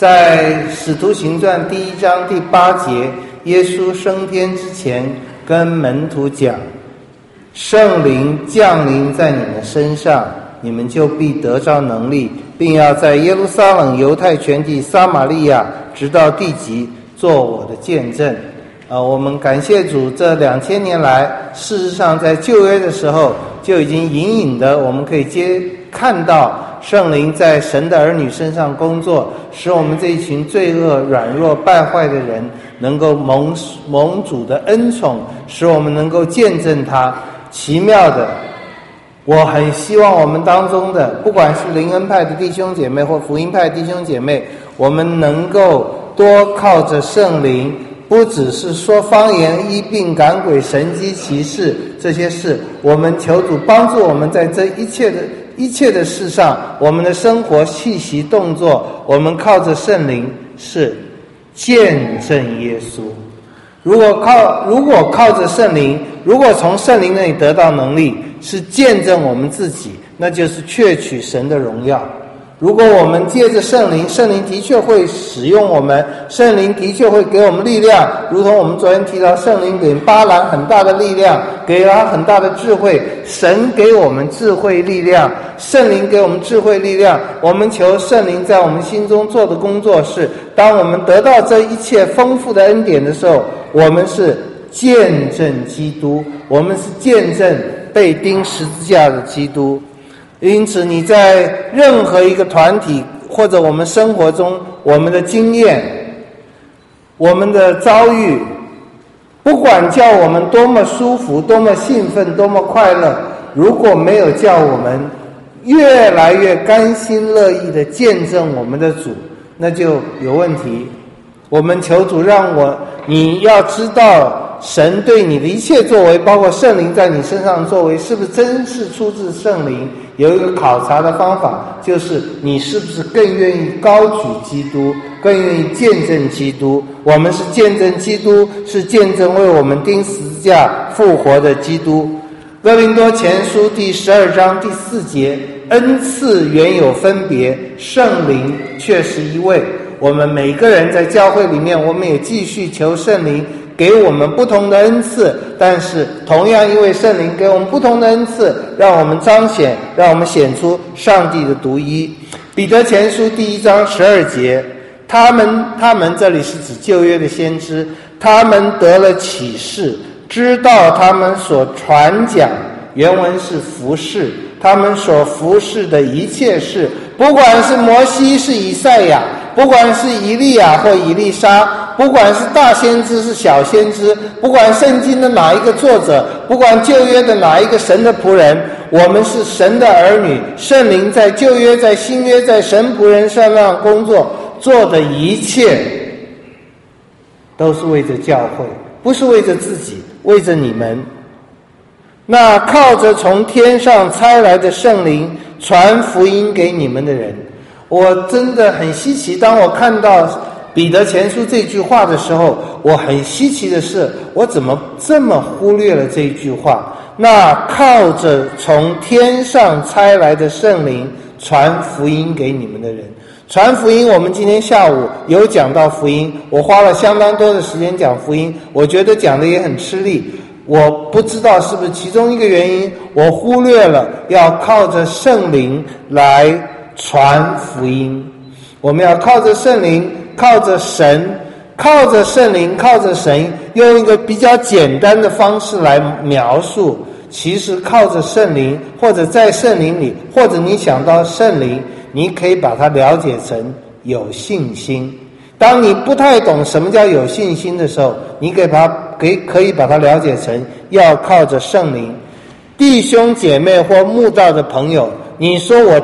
在使徒行传第1章第8节，耶稣升天之前跟门徒讲，圣灵降临在你们身上，你们就必得着能力，并要在耶路撒冷、犹太全地、撒玛利亚直到地极做我的见证。我们感谢主，这2000年来，事实上在旧约的时候就已经隐隐的我们可以看到圣灵在神的儿女身上工作，使我们这一群罪恶、软弱、败坏的人能够蒙主的恩宠，使我们能够见证他奇妙的。我很希望我们当中的，不管是灵恩派的弟兄姐妹或福音派弟兄姐妹，我们能够多靠着圣灵，不只是说方言、医病、赶鬼、神迹奇事这些事，我们求主帮助我们在这一切的事上，我们的生活、气息、动作，我们靠着圣灵是见证耶稣。如果靠着圣灵，如果从圣灵那里得到能力，是见证我们自己，那就是确取神的荣耀。如果我们借着圣灵，圣灵的确会使用我们，圣灵的确会给我们力量，如同我们昨天提到，圣灵给巴兰很大的力量，给了他很大的智慧。神给我们智慧力量，圣灵给我们智慧力量。我们求圣灵在我们心中做的工作是，当我们得到这一切丰富的恩典的时候，我们是见证基督，我们是见证被钉十字架的基督。因此你在任何一个团体或者我们生活中，我们的经验，我们的遭遇，不管叫我们多么舒服，多么兴奋，多么快乐，如果没有叫我们越来越甘心乐意的见证我们的主，那就有问题。我们求主你要知道神对你的一切作为，包括圣灵在你身上的作为，是不是真是出自圣灵。有一个考察的方法，就是你是不是更愿意高举基督，更愿意见证基督。我们是见证基督，是见证为我们钉十字架复活的基督。哥林多前书第12章第4节，恩赐原有分别，圣灵却是一位。我们每个人在教会里面，我们也继续求圣灵给我们不同的恩赐，但是同样因为圣灵给我们不同的恩赐，让我们显出上帝的独一。彼得前书第1章12节，他们这里是指旧约的先知，他们得了启示，知道他们所传讲，原文是服事，他们所服事的一切事，不管是摩西是以赛亚，不管是以利亚或以利沙，不管是大先知是小先知，不管圣经的哪一个作者，不管旧约的哪一个神的仆人，我们是神的儿女，圣灵在旧约在新约在神仆人身上工作，做的一切都是为着教会，不是为着自己，为着你们。那靠着从天上差来的圣灵传福音给你们的人，我真的很稀奇，当我看到彼得前书这句话的时候，我很稀奇的是，我怎么这么忽略了这一句话。那靠着从天上差来的圣灵传福音给你们的人，传福音，我们今天下午有讲到福音，我花了相当多的时间讲福音，我觉得讲的也很吃力。我不知道是不是其中一个原因，我忽略了要靠着圣灵来传福音。我们要靠着圣灵，靠着神，靠着圣灵，靠着神，用一个比较简单的方式来描述。其实靠着圣灵，或者在圣灵里，或者你想到圣灵，你可以把它了解成有信心。当你不太懂什么叫有信心的时候，你可以把它了解成要靠着圣灵。弟兄姐妹或慕道的朋友，你说我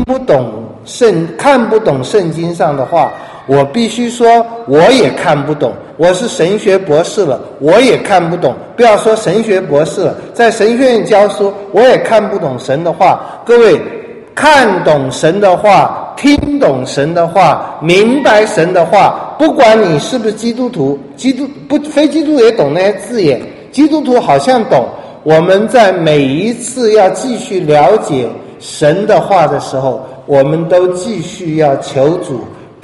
看不懂圣经上的话，我必须说我也看不懂。我是神学博士了，我也看不懂。不要说神学博士了，在神学院教书，我也看不懂神的话。各位，看懂神的话，听懂神的话，明白神的话，不管你是不是基督徒，非基督徒也懂那些字眼，基督徒好像懂。我们在每一次要继续了解神的话的时候，我们都继续要求主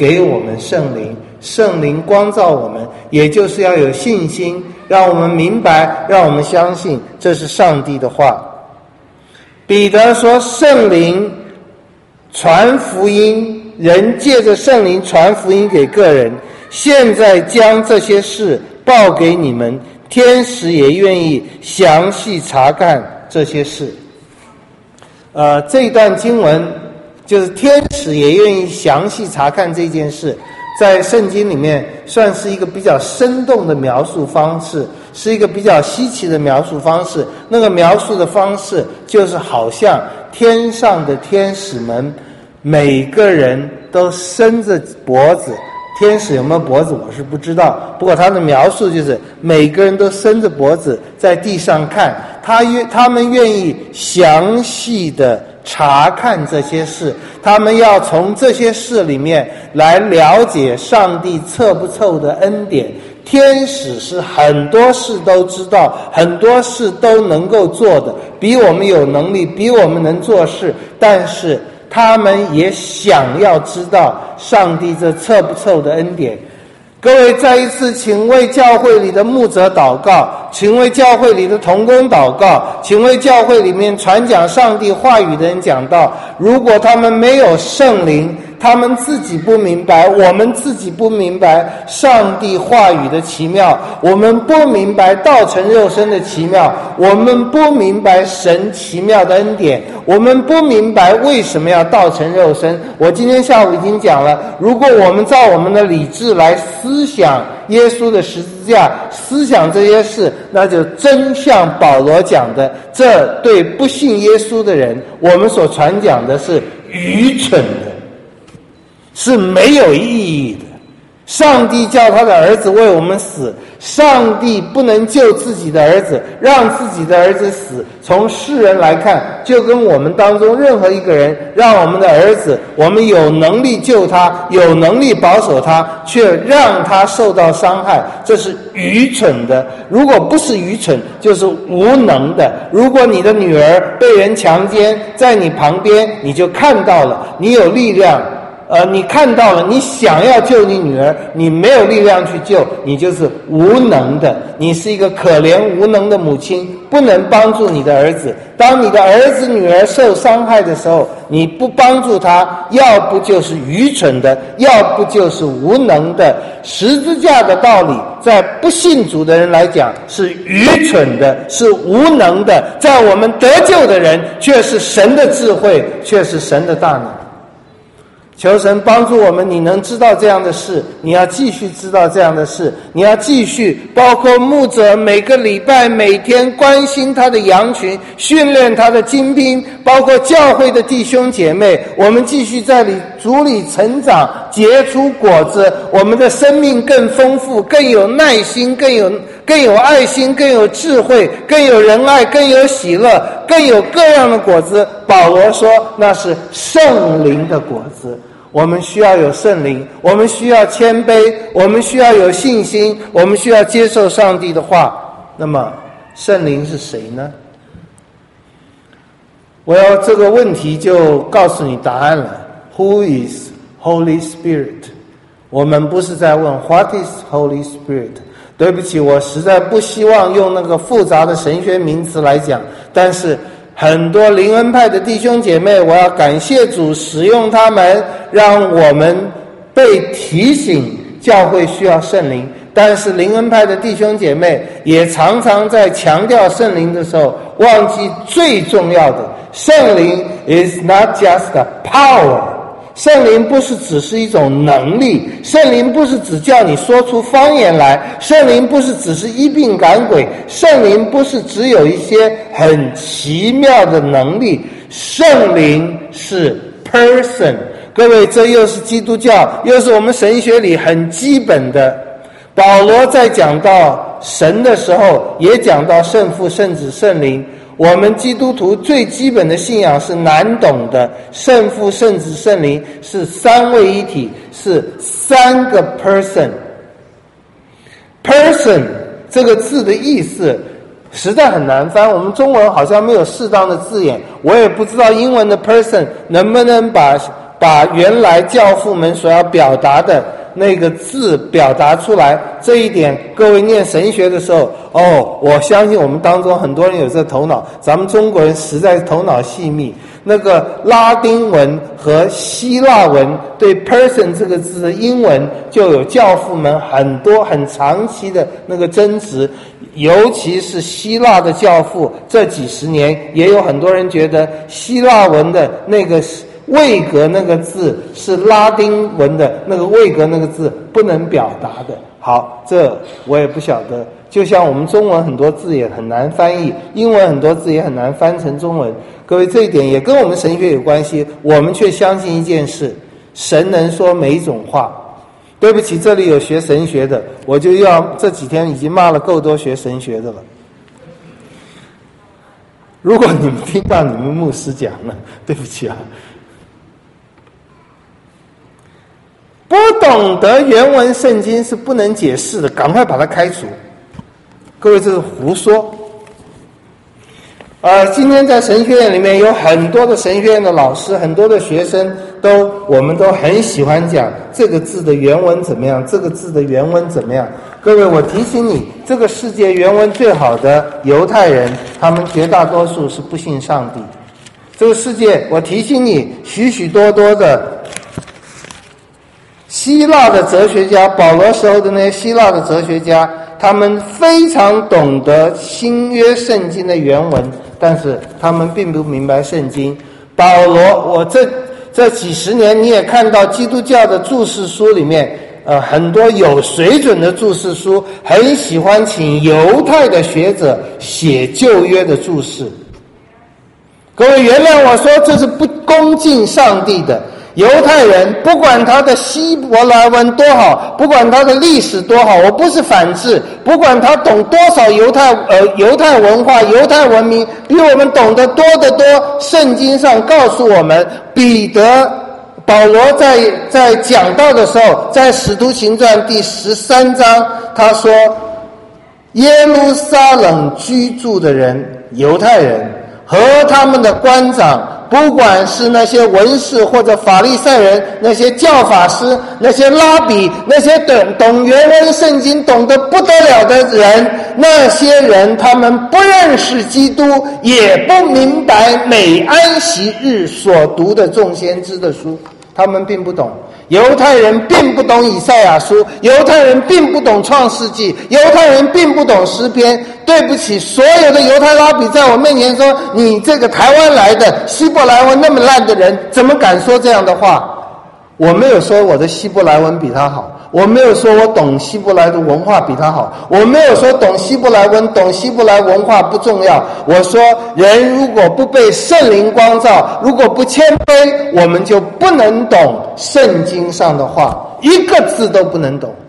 给我们圣灵，圣灵光照我们，也就是要有信心，让我们明白，让我们相信这是上帝的话。彼得说，圣灵传福音，人借着圣灵传福音给个人，现在将这些事报给你们，天使也愿意详细查看这些事。这一段经文就是天使也愿意详细查看这件事，在圣经里面算是一个比较生动的描述方式，是一个比较稀奇的描述方式。那个描述的方式就是好像天上的天使们每个人都伸着脖子，天使有没有脖子我是不知道，不过他的描述就是每个人都伸着脖子在地上看，他们愿意详细的查看这些事，他们要从这些事里面来了解上帝测不测的恩典。天使是很多事都知道，很多事都能够做的，比我们有能力，比我们能做事，但是他们也想要知道上帝这测不测的恩典。各位再一次请为教会里的牧者祷告，请为教会里的同工祷告，请为教会里面传讲上帝话语的人讲道。如果他们没有圣灵，他们自己不明白，我们自己不明白上帝话语的奇妙，我们不明白道成肉身的奇妙，我们不明白神奇妙的恩典，我们不明白为什么要道成肉身。我今天下午已经讲了，如果我们照我们的理智来思想耶稣的十字架，思想这些事，那就真像保罗讲的，这对不信耶稣的人，我们所传讲的是愚蠢的，是没有意义的。上帝叫他的儿子为我们死，上帝不能救自己的儿子，让自己的儿子死。从世人来看，就跟我们当中任何一个人让我们的儿子，我们有能力救他，有能力保守他，却让他受到伤害，这是愚蠢的。如果不是愚蠢，就是无能的。如果你的女儿被人强奸，在你旁边，你就看到了，你有力量，你看到了，你想要救你女儿，你没有力量去救，你就是无能的。你是一个可怜无能的母亲，不能帮助你的儿子。当你的儿子女儿受伤害的时候，你不帮助他，要不就是愚蠢的，要不就是无能的。十字架的道理在不信主的人来讲是愚蠢的，是无能的，在我们得救的人却是神的智慧，却是神的大能。求神帮助我们，你能知道这样的事，你要继续知道这样的事，你要继续，包括牧者每个礼拜每天关心他的羊群，训练他的精兵，包括教会的弟兄姐妹，我们继续在主里成长，结出果子，我们的生命更丰富，更有耐心，更有爱心，更有智慧，更有仁爱，更有喜乐，更有各样的果子。保罗说那是圣灵的果子。我们需要有圣灵，我们需要谦卑，我们需要有信心，我们需要接受上帝的话。那么圣灵是谁呢？我要这个问题就告诉你答案了。 Who is Holy Spirit？ 我们不是在问 What is Holy Spirit？ 对不起，我实在不希望用那个复杂的神学名词来讲，但是很多灵恩派的弟兄姐妹，我要感谢主使用他们，让我们被提醒教会需要圣灵。但是灵恩派的弟兄姐妹也常常在强调圣灵的时候忘记最重要的，圣灵 is not just a power。圣灵不是只是一种能力，圣灵不是只叫你说出方言来，圣灵不是只是医病赶鬼，圣灵不是只有一些很奇妙的能力，圣灵是 person。 各位，这又是基督教，又是我们神学里很基本的。保罗在讲到神的时候，也讲到圣父、圣子、圣灵。我们基督徒最基本的信仰是难懂的，圣父、圣子、圣灵是三位一体，是三个 person。 这个字的意思实在很难翻，我们中文好像没有适当的字眼，我也不知道英文的 person 能不能把把原来教父们所要表达的那个字表达出来。这一点各位念神学的时候，我相信我们当中很多人有这头脑，咱们中国人实在是头脑细密。那个拉丁文和希腊文对 person 这个字的英文就有教父们很多很长期的那个争执，尤其是希腊的教父这几十年，也有很多人觉得希腊文的那个位格那个字是拉丁文的那个位格那个字不能表达的。好，这我也不晓得，就像我们中文很多字也很难翻译，英文很多字也很难翻成中文。各位，这一点也跟我们神学有关系，我们却相信一件事，神能说每一种话。对不起，这里有学神学的，我就要这几天已经骂了够多学神学的了。如果你们听到你们牧师讲了，对不起啊，不懂得原文圣经是不能解释的，赶快把它开除。各位，这是胡说。今天在神学院里面有很多的神学院的老师，很多的学生我们都很喜欢讲这个字的原文怎么样，这个字的原文怎么样。各位，我提醒你，这个世界原文最好的犹太人，他们绝大多数是不信上帝。这个世界，我提醒你，许许多多的希腊的哲学家，保罗时候的那些希腊的哲学家，他们非常懂得新约圣经的原文，但是他们并不明白圣经。保罗，我这几十年你也看到基督教的注释书里面，很多有水准的注释书很喜欢请犹太的学者写旧约的注释。各位原谅我说，这是不恭敬上帝的。犹太人不管他的希伯来文多好，不管他的历史多好，我不是反制，不管他懂多少犹太文化、犹太文明，比我们懂得多得多。圣经上告诉我们，保罗在讲道的时候，在使徒行传第13章，他说耶路撒冷居住的人，犹太人和他们的官长，不管是那些文士或者法利赛人，那些教法师，那些拉比，那些懂原文圣经懂得不得了的人，那些人他们不认识基督，也不明白每安息日所读的众先知的书，他们并不懂。犹太人并不懂以赛亚书，犹太人并不懂创世纪，犹太人并不懂诗篇。对不起，所有的犹太拉比在我面前说，你这个台湾来的希伯来文那么烂的人，怎么敢说这样的话？我没有说我的希伯来文比他好，我没有说我懂希伯来的文化比他好，我没有说懂希伯来文、懂希伯来文化不重要。我说人如果不被圣灵光照，如果不谦卑，我们就不能懂圣经上的话，一个字都不能懂。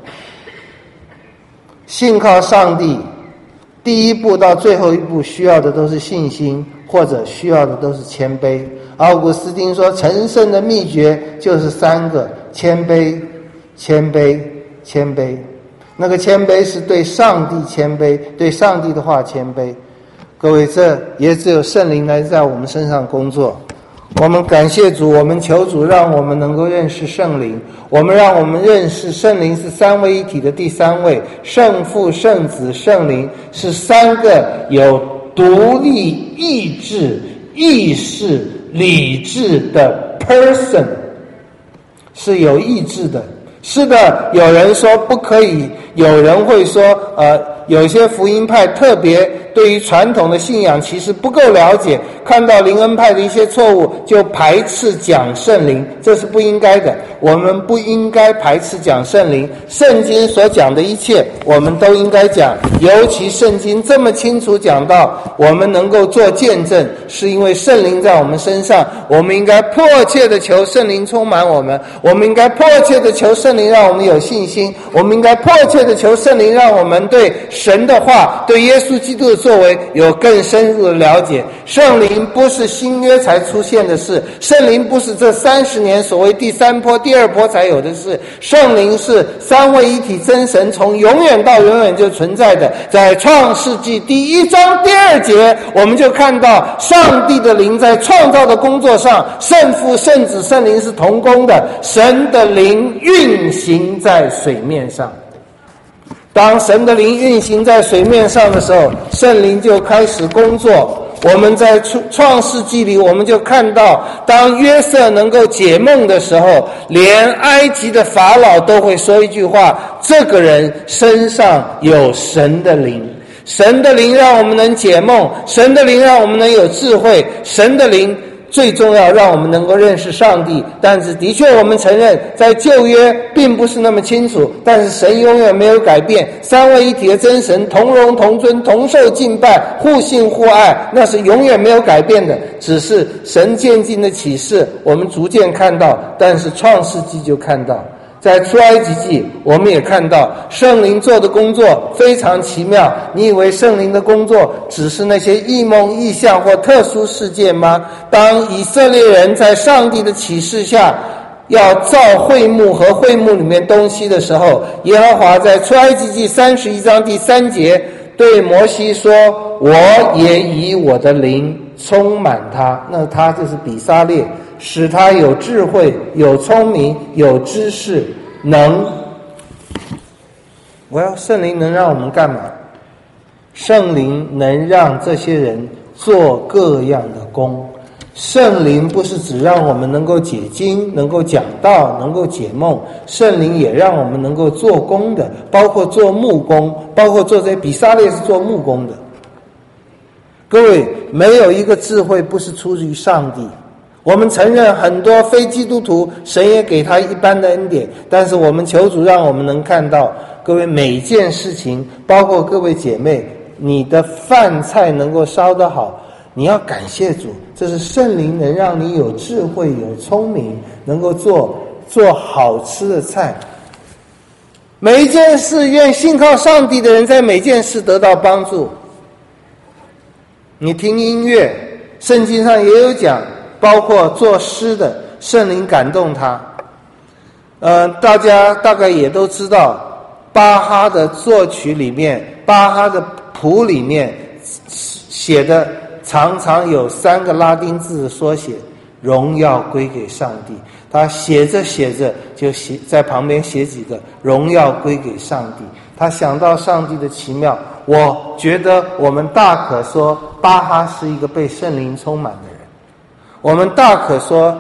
信靠上帝，第一步到最后一步需要的都是信心，或者需要的都是谦卑。奥古斯丁说，成圣的秘诀就是3个：谦卑、谦卑、谦卑。那个谦卑是对上帝谦卑，对上帝的话谦卑。各位，这也只有圣灵来在我们身上工作。我们感谢主，我们求主让我们能够认识圣灵，让我们认识圣灵是三位一体的第三位，圣父、圣子、圣灵是3个有独立意志、意识、理智的 person， 是有意志的。是的，有人说不可以，有人会说有些福音派特别对于传统的信仰其实不够了解，看到灵恩派的一些错误就排斥讲圣灵，这是不应该的。我们不应该排斥讲圣灵，圣经所讲的一切我们都应该讲，尤其圣经这么清楚讲到我们能够做见证，是因为圣灵在我们身上，我们应该迫切的求圣灵充满我们，我们应该迫切的求圣灵让我们有信心，我们应该迫切的求圣灵让我们对神的话、对耶稣基督的作为有更深入的了解。圣灵不是新约才出现的事，圣灵不是这30年所谓第三波第二波才有的事，圣灵是三位一体真神从永远到永远就存在的。在创世纪第1章第2节，我们就看到上帝的灵在创造的工作上，圣父圣子圣灵是同工的，神的灵运行在水面上。当神的灵运行在水面上的时候，圣灵就开始工作。我们在创世纪里，我们就看到当约瑟能够解梦的时候，连埃及的法老都会说一句话，这个人身上有神的灵。神的灵让我们能解梦，神的灵让我们能有智慧，神的灵最重要让我们能够认识上帝。但是的确我们承认在旧约并不是那么清楚，但是神永远没有改变，三位一体的真神同荣同尊同受敬拜，互信互爱，那是永远没有改变的。只是神渐进的启示我们逐渐看到，但是创世纪就看到，在出埃及记我们也看到圣灵做的工作非常奇妙。你以为圣灵的工作只是那些异梦异象或特殊事件吗？当以色列人在上帝的启示下要造会幕和会幕里面东西的时候，耶和华在出埃及记31章第3节对摩西说，我也以我的灵充满他，那他就是比撒列，使他有智慧有聪明有知识，圣灵能让我们干嘛？圣灵能让这些人做各样的工。圣灵不是只让我们能够解经能够讲道能够解梦，圣灵也让我们能够做工的，包括做木工，包括做这些比撒列是做木工的。各位，没有一个智慧不是出于上帝。我们承认很多非基督徒神也给他一般的恩典，但是我们求主让我们能看到，各位每一件事情，包括各位姐妹，你的饭菜能够烧得好，你要感谢主，这是圣灵能让你有智慧有聪明，能够做好吃的菜。每一件事愿信靠上帝的人在每件事得到帮助。你听音乐，圣经上也有讲，包括作诗的，圣灵感动他。大家大概也都知道，巴哈的作曲里面，巴哈的谱里面写的常常有3个拉丁字的缩写，荣耀归给上帝。他写着写着就在旁边写几个荣耀归给上帝。他想到上帝的奇妙。我觉得我们大可说巴哈是一个被圣灵充满的人。我们大可说，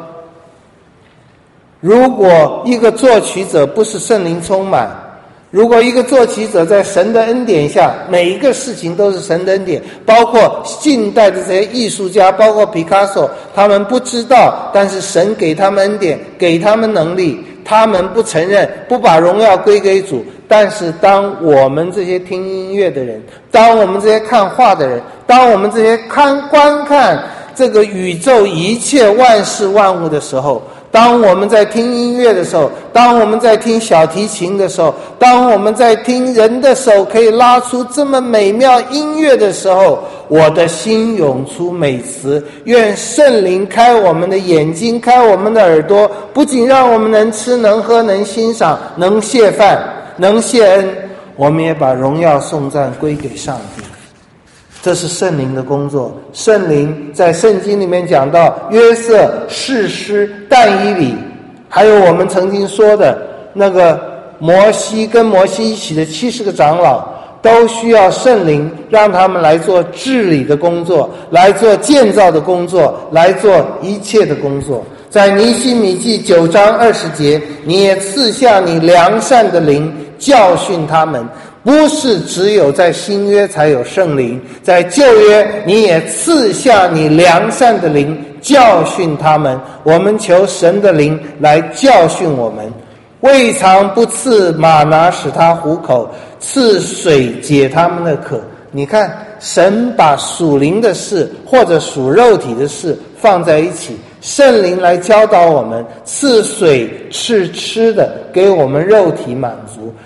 如果一个作曲者不是圣灵充满，如果一个作曲者在神的恩典下，每一个事情都是神的恩典，包括近代的这些艺术家，包括皮卡索，他们不知道，但是神给他们恩典，给他们能力，他们不承认，不把荣耀归给主。但是当我们这些听音乐的人，当我们这些看画的人，当我们这些观看这个宇宙一切万事万物的时候，当我们在听音乐的时候，当我们在听小提琴的时候，当我们在听人的手可以拉出这么美妙音乐的时候，我的心涌出美词。愿圣灵开我们的眼睛，开我们的耳朵，不仅让我们能吃能喝能欣赏能谢饭能谢恩，我们也把荣耀颂赞归给上帝。这是圣灵的工作。圣灵在圣经里面讲到约瑟、士师、但以理，还有我们曾经说的那个摩西跟摩西一起的70个长老，都需要圣灵让他们来做治理的工作，来做建造的工作，来做一切的工作。在尼希米记9章20节，你也赐下你良善的灵教训他们。不是只有在新约才有圣灵，在旧约你也赐下你良善的灵教训他们。我们求神的灵来教训我们。未尝不赐玛拿使他糊口，赐水解他们的渴。你看，神把属灵的事或者属肉体的事放在一起，圣灵来教导我们，赐水是吃的，给我们肉体满足。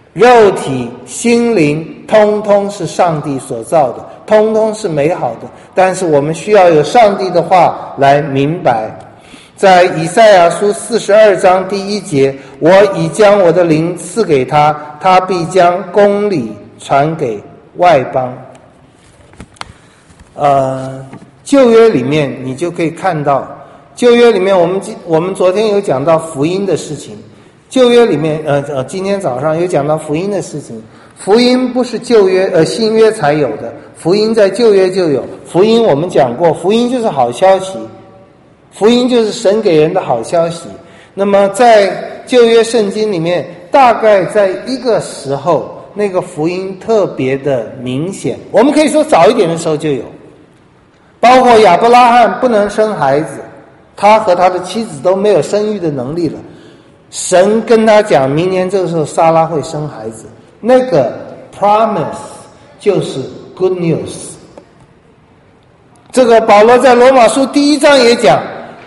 肉体、心灵，通通是上帝所造的，通通是美好的。但是我们需要有上帝的话来明白。在以赛亚书42章第1节，我已将我的灵赐给他，他必将公理传给外邦。旧约里面你就可以看到，旧约里面我们昨天有讲到福音的事情，旧约里面今天早上有讲到福音的事情。福音不是旧约新约才有的，福音在旧约就有。福音我们讲过，福音就是好消息，福音就是神给人的好消息。那么在旧约圣经里面，大概在一个时候，那个福音特别的明显，我们可以说早一点的时候就有。包括亚伯拉罕不能生孩子，他和他的妻子都没有生育的能力了，神跟他讲明年这个时候撒拉会生孩子，那个 promise 就是 good news。 这个保罗在罗马书第1章也讲，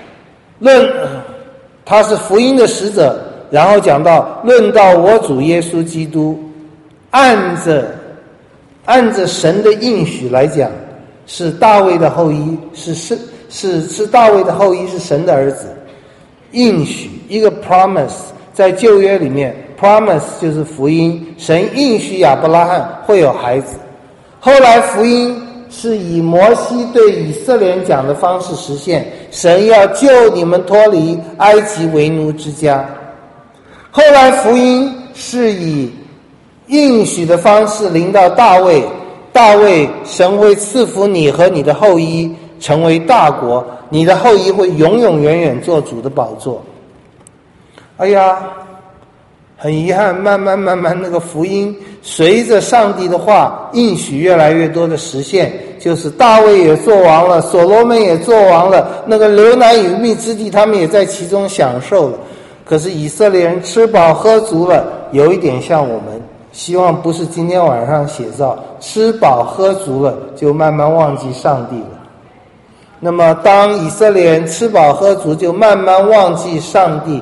他是福音的使者，然后讲到论到我主耶稣基督，按着神的应许来讲，是大卫的后裔，是大卫的后裔，是神的儿子。应许一个 promise， 在旧约里面 promise 就是福音，神应许亚伯拉罕会有孩子。后来福音是以摩西对以色列人讲的方式实现，神要救你们脱离埃及为奴之家。后来福音是以应许的方式临到大卫，神会赐福你和你的后裔成为大国，你的后裔会永永远远做主的宝座。哎呀，很遗憾，慢慢那个福音随着上帝的话应许越来越多的实现，就是大卫也做王了，所罗门也做王了，那个流奶与蜜之地他们也在其中享受了。可是以色列人吃饱喝足了，有一点像我们，希望不是今天晚上写照，吃饱喝足了就慢慢忘记上帝了。那么当以色列人吃饱喝足，就慢慢忘记上帝，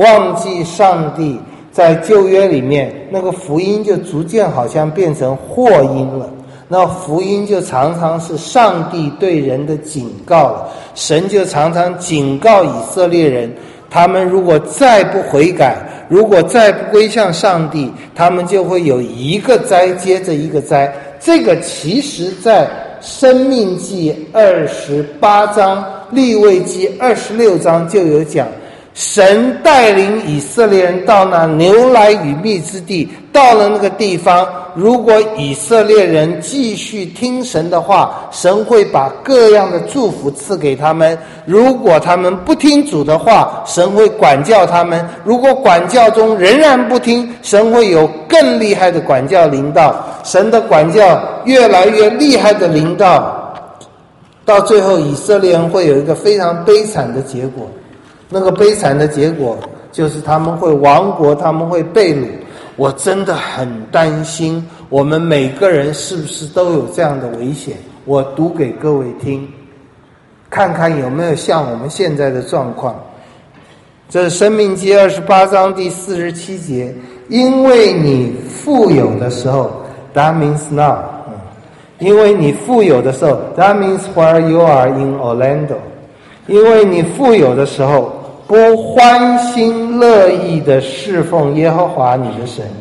在旧约里面那个福音就逐渐好像变成祸因了。那福音就常常是上帝对人的警告了，神就常常警告以色列人，他们如果再不悔改，如果再不归向上帝，他们就会有一个灾接着一个灾。这个其实在申命记28章、利未记26章就有讲，神带领以色列人到那牛奶与蜜之地，到了那个地方，如果以色列人继续听神的话，神会把各样的祝福赐给他们；如果他们不听主的话，神会管教他们；如果管教中仍然不听，神会有更厉害的管教临到。神的管教越来越厉害的临到，到最后以色列人会有一个非常悲惨的结果。那个悲惨的结果就是他们会亡国，他们会被掳。我真的很担心我们每个人是不是都有这样的危险。我读给各位听，看看有没有像我们现在的状况。这是申命记28章第47节，因为你富有的时候， that means now， 因为你富有的时候， that means while you are in Orlando， 因为你富有的时候不欢欣乐意地侍奉耶和华你的神，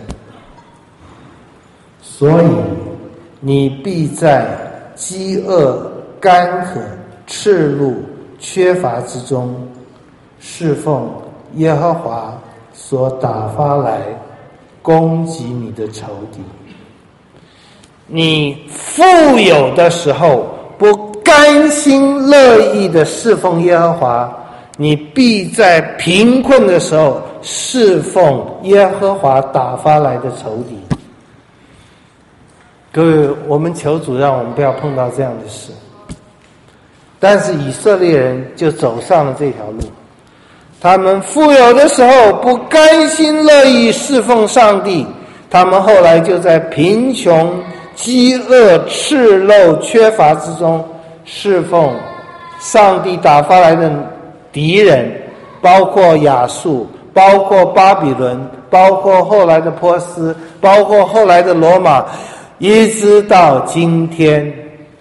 所以你必在饥饿、干渴、赤露、缺乏之中侍奉耶和华所打发来攻击你的仇敌。你富有的时候不甘心乐意地侍奉耶和华，你必在贫困的时候侍奉耶和华打发来的仇敌。各位，我们求主让我们不要碰到这样的事。但是以色列人就走上了这条路，他们富有的时候不甘心乐意侍奉上帝，他们后来就在贫穷、饥饿、赤露、缺乏之中侍奉上帝打发来的敌人，包括亚述，包括巴比伦， 包括后来的波斯，包括后来的罗马，一直到今天。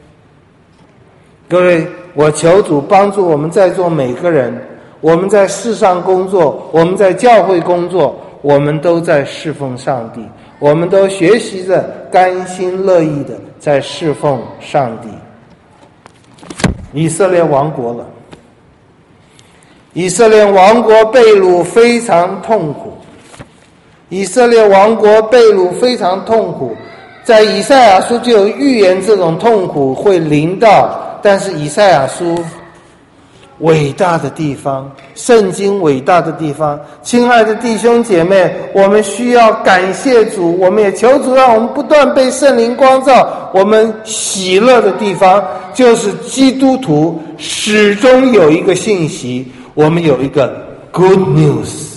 各位，我求主帮助我们在座每个人，我们在世上工作，我们在教会工作，我们都在侍奉上帝，我们都学习着甘心乐意的在侍奉上帝。以色列亡国了，以色列亡国被掳非常痛苦，以色列亡国被掳非常痛苦，在以赛亚书就有预言这种痛苦会临到。但是以赛亚书伟大的地方，圣经伟大的地方，亲爱的弟兄姐妹，我们需要感谢主，我们也求主让我们不断被圣灵光照。我们喜乐的地方就是基督徒始终有一个信息，我们有一个 good news。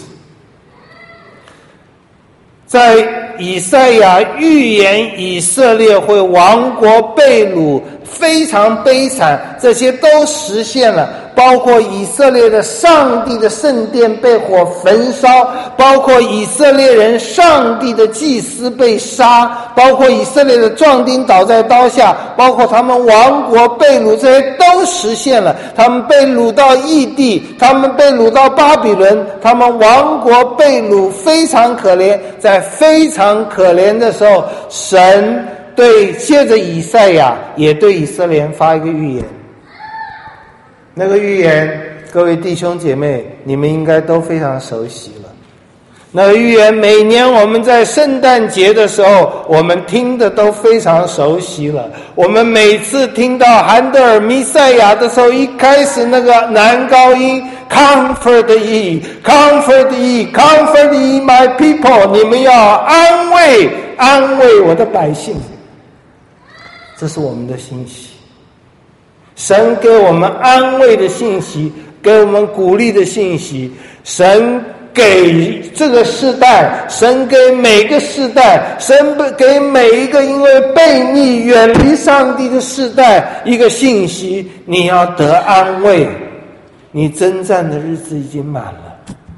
在以赛亚预言以色列会亡国被掳，非常悲惨，这些都实现了。包括以色列的上帝的圣殿被火焚烧，包括以色列人上帝的祭司被杀，包括以色列的壮丁倒在刀下，包括他们亡国被掳，这些都实现了。他们被掳到异地，他们被掳到巴比伦，他们亡国被掳，非常可怜。在非常可怜的时候，神借着以赛亚也对以色列人发一个预言。那个预言，各位弟兄姐妹，你们应该都非常熟悉了。那个预言，每年我们在圣诞节的时候，我们听的都非常熟悉了。我们每次听到韩德尔弥赛亚的时候，一开始那个男高音 Comfort ye, Comfort ye, Comfort ye my people， 你们要安慰我的百姓。这是我们的信息。神给我们安慰的信息，给我们鼓励的信息。神给这个世代，神给每个世代，神给每一个因为悖逆远离上帝的世代一个信息：你要得安慰，你征战的日子已经满了。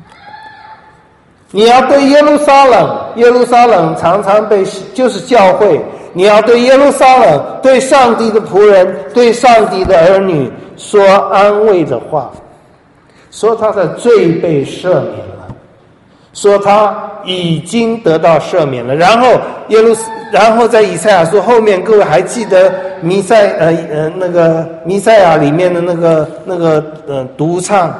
你要对耶路撒冷常常就是教会，你要对耶路撒冷，对上帝的仆人，对上帝的儿女说安慰的话，说他的罪被赦免了，说他已经得到赦免了。然后在以赛亚书后面，各位还记得弥赛亚里面的那个独唱，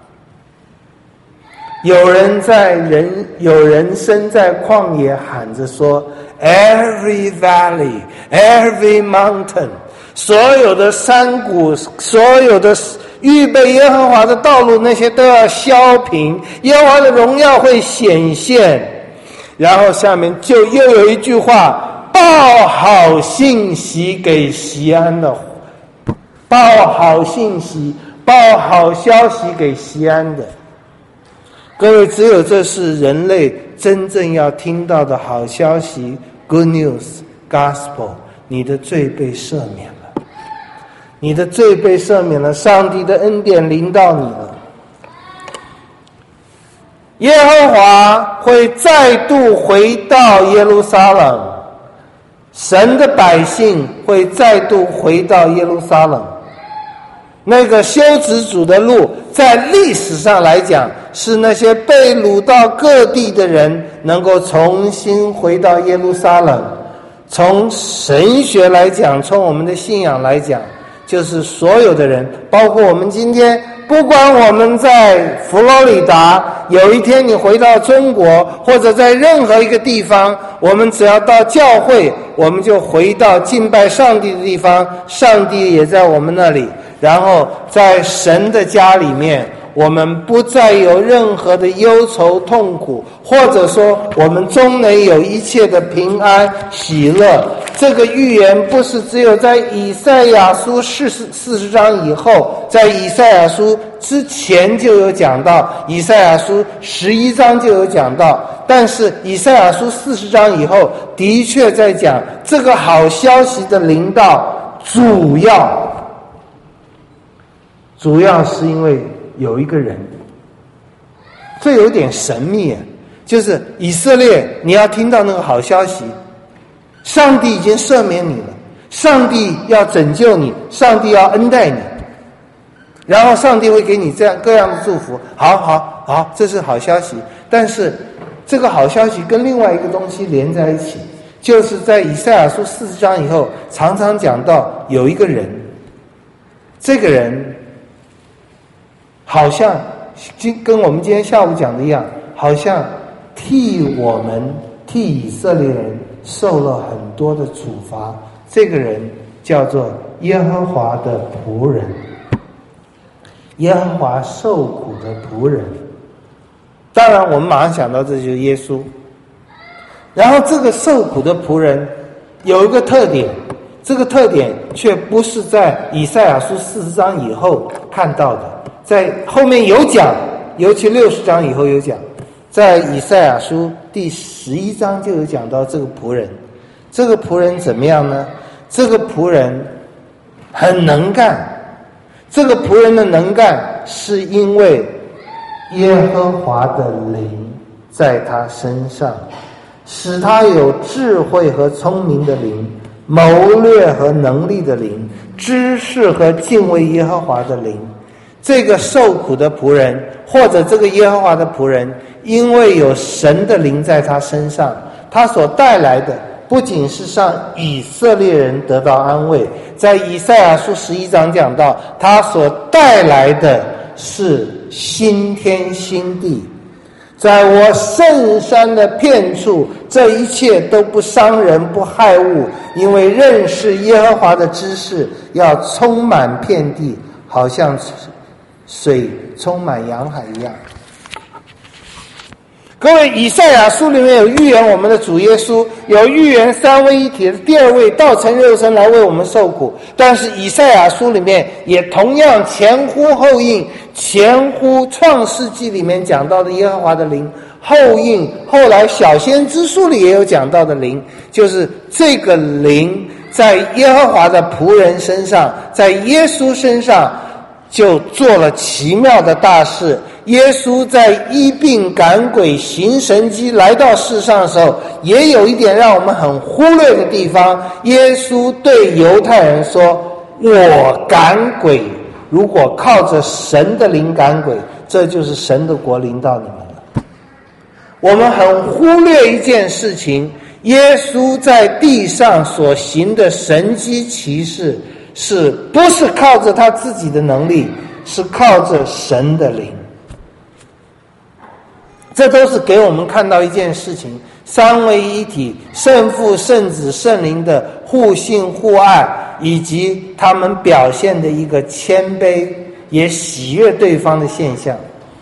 有人身在旷野喊着说 Every valley, every mountain， 所有的山谷，所有的预备耶和华的道路，那些都要消平，耶和华的荣耀会显现。然后下面就又有一句话，报好信息给西安的，报好信息，报好消息给西安的。各位，只有这是人类真正要听到的好消息 Good news, Gospel， 你的罪被赦免了，你的罪被赦免了，上帝的恩典临到你了。耶和华会再度回到耶路撒冷，神的百姓会再度回到耶路撒冷。那个修直主的路，在历史上来讲，是那些被掳到各地的人能够重新回到耶路撒冷。从神学来讲，从我们的信仰来讲，就是所有的人，包括我们今天，不管我们在佛罗里达，有一天你回到中国，或者在任何一个地方，我们只要到教会，我们就回到敬拜上帝的地方，上帝也在我们那里。然后在神的家里面，我们不再有任何的忧愁痛苦，或者说我们终能有一切的平安喜乐。这个预言不是只有在以赛亚书40章以后，在以赛亚书之前就有讲到，以赛亚书11章就有讲到，但是以赛亚书40章以后的确在讲这个好消息的临到，主要是因为有一个人，这有点神秘， 就是以色列，你要听到那个好消息，上帝已经赦免你了，上帝要拯救你，上帝要恩待你，然后上帝会给你这样各样的祝福。好，这是好消息。但是这个好消息跟另外一个东西连在一起，就是在以赛亚书40章以后，常常讲到有一个人，这个人好像跟我们今天下午讲的一样，好像替以色列人受了很多的处罚。这个人叫做耶和华的仆人，耶和华受苦的仆人。当然我们马上想到这就是耶稣。然后这个受苦的仆人有一个特点，这个特点却不是在以赛亚书40章以后看到的，在后面有讲，尤其60章以后有讲，在以赛亚书第11章就有讲到这个仆人。这个仆人怎么样呢？这个仆人很能干，这个仆人的能干是因为耶和华的灵在他身上，使他有智慧和聪明的灵，谋略和能力的灵，知识和敬畏耶和华的灵。这个受苦的仆人，或者这个耶和华的仆人，因为有神的灵在他身上，他所带来的不仅是让以色列人得到安慰，在以赛亚书11章讲到，他所带来的是新天新地。在我圣山的遍处，这一切都不伤人不害物，因为认识耶和华的知识要充满遍地，好像水充满洋海一样。各位，以赛亚书里面有预言我们的主耶稣，有预言三位一体的第二位道成肉身来为我们受苦，但是以赛亚书里面也同样前呼后应，前呼创世纪里面讲到的耶和华的灵，后应后来小先知书里也有讲到的灵，就是这个灵在耶和华的仆人身上，在耶稣身上就做了奇妙的大事。耶稣在医病赶鬼行神迹来到世上的时候，也有一点让我们很忽略的地方。耶稣对犹太人说，我赶鬼，如果靠着神的灵赶鬼，这就是神的国临到你们了。我们很忽略一件事情，耶稣在地上所行的神迹奇事，是不是靠着他自己的能力，是靠着神的灵。这都是给我们看到一件事情，三位一体，圣父圣子圣灵的互信互爱，以及他们表现的一个谦卑也喜悦对方的现象。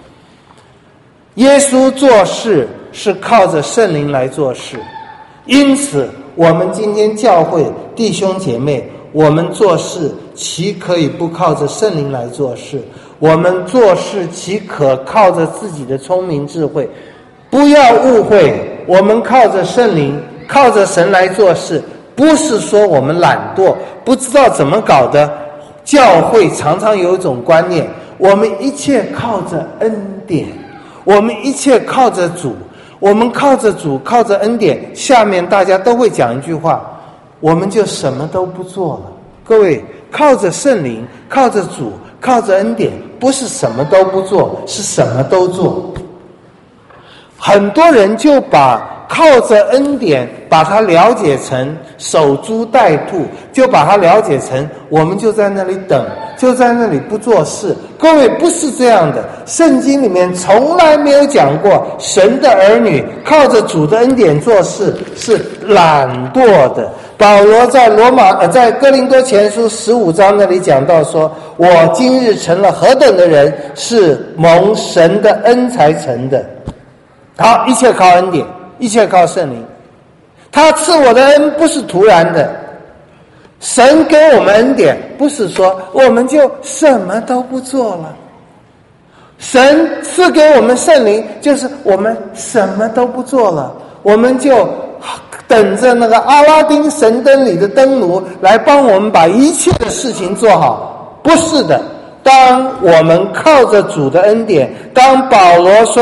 耶稣做事是靠着圣灵来做事，因此我们今天教会弟兄姐妹，我们做事岂可以不靠着圣灵来做事？我们做事岂可靠着自己的聪明智慧？不要误会，我们靠着圣灵，靠着神来做事，不是说我们懒惰，不知道怎么搞的。教会常常有一种观念，我们一切靠着恩典，我们一切靠着主，我们靠着主，靠着恩典，下面大家都会讲一句话，我们就什么都不做了。各位，靠着圣灵，靠着主，靠着恩典，不是什么都不做，是什么都做。很多人就把靠着恩典把它了解成守株待兔，就把它了解成我们就在那里等，就在那里不做事。各位，不是这样的，圣经里面从来没有讲过神的儿女靠着主的恩典做事是懒惰的。保罗在哥林多前书15章那里讲到说，我今日成了何等的人，是蒙神的恩才成的。好，一切靠恩典，一切靠圣灵。他赐我的恩不是突然的，神给我们恩典不是说我们就什么都不做了，神赐给我们圣灵就是我们什么都不做了，我们就等着那个阿拉丁神灯里的灯奴来帮我们把一切的事情做好。不是的，当我们靠着主的恩典，当保罗说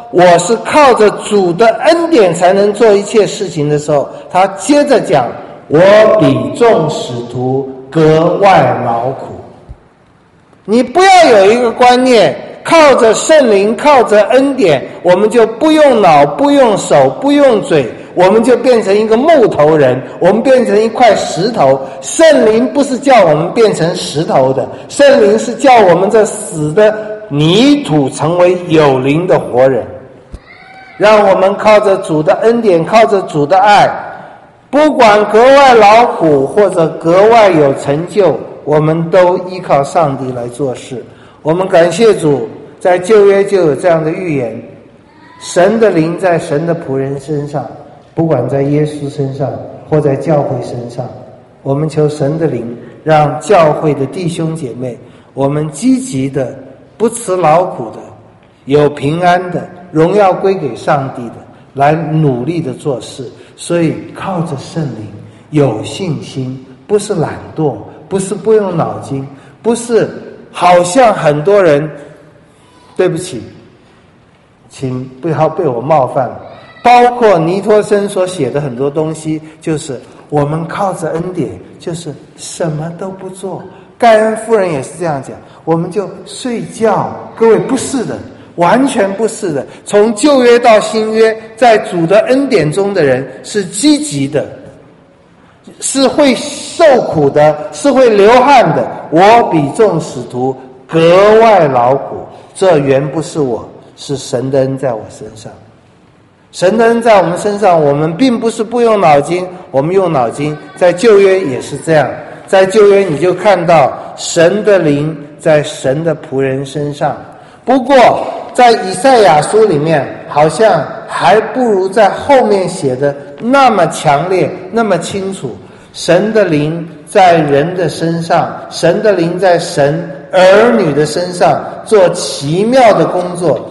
我是靠着主的恩典才能做一切事情的时候，他接着讲，我比众使徒格外劳苦。你不要有一个观念，靠着圣灵，靠着恩典，我们就不用脑，不用手，不用嘴，我们就变成一个木头人，我们变成一块石头。圣灵不是叫我们变成石头的，圣灵是叫我们这死的泥土成为有灵的活人。让我们靠着主的恩典，靠着主的爱，不管格外劳苦或者格外有成就，我们都依靠上帝来做事。我们感谢主，在旧约就有这样的预言，神的灵在神的仆人身上，不管在耶稣身上或在教会身上，我们求神的灵让教会的弟兄姐妹，我们积极的，不辞劳苦的，有平安的，荣耀归给上帝的，来努力的做事。所以靠着圣灵，有信心，不是懒惰，不是不用脑筋，不是好像很多人，对不起，请不要被我冒犯了。包括尼托生所写的很多东西，就是我们靠着恩典，就是什么都不做。盖恩夫人也是这样讲，我们就睡觉。各位，不是的，完全不是的。从旧约到新约，在主的恩典中的人是积极的，是会受苦的，是会流汗的。我比众使徒格外劳苦，这原不是我，是神的恩在我身上。神的恩在我们身上，我们并不是不用脑筋，我们用脑筋。在旧约也是这样，在旧约你就看到神的灵在神的仆人身上。不过在以赛亚书里面，好像还不如在后面写的那么强烈，那么清楚。神的灵在人的身上，神的灵在神儿女的身上做奇妙的工作。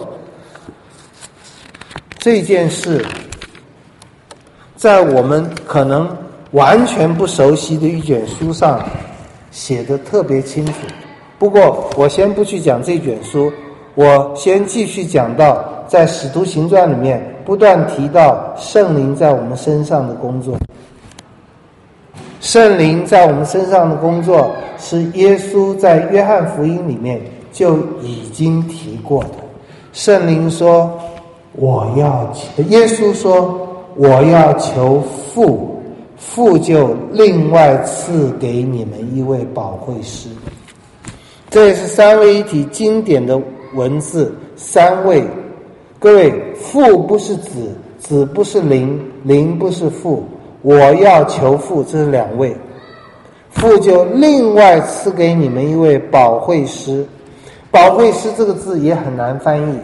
这件事在我们可能完全不熟悉的一卷书上写得特别清楚。不过我先不去讲这卷书，我先继续讲到在使徒行传里面不断提到圣灵在我们身上的工作。圣灵在我们身上的工作是耶稣在约翰福音里面就已经提过的。圣灵说耶稣说我要求父，父就另外赐给你们一位保惠师。这也是三位一体经典的文字，三位。各位，父不是子，子不是灵，灵不是父，我要求父，这是两位。父就另外赐给你们一位保惠师。保惠师这个字也很难翻译。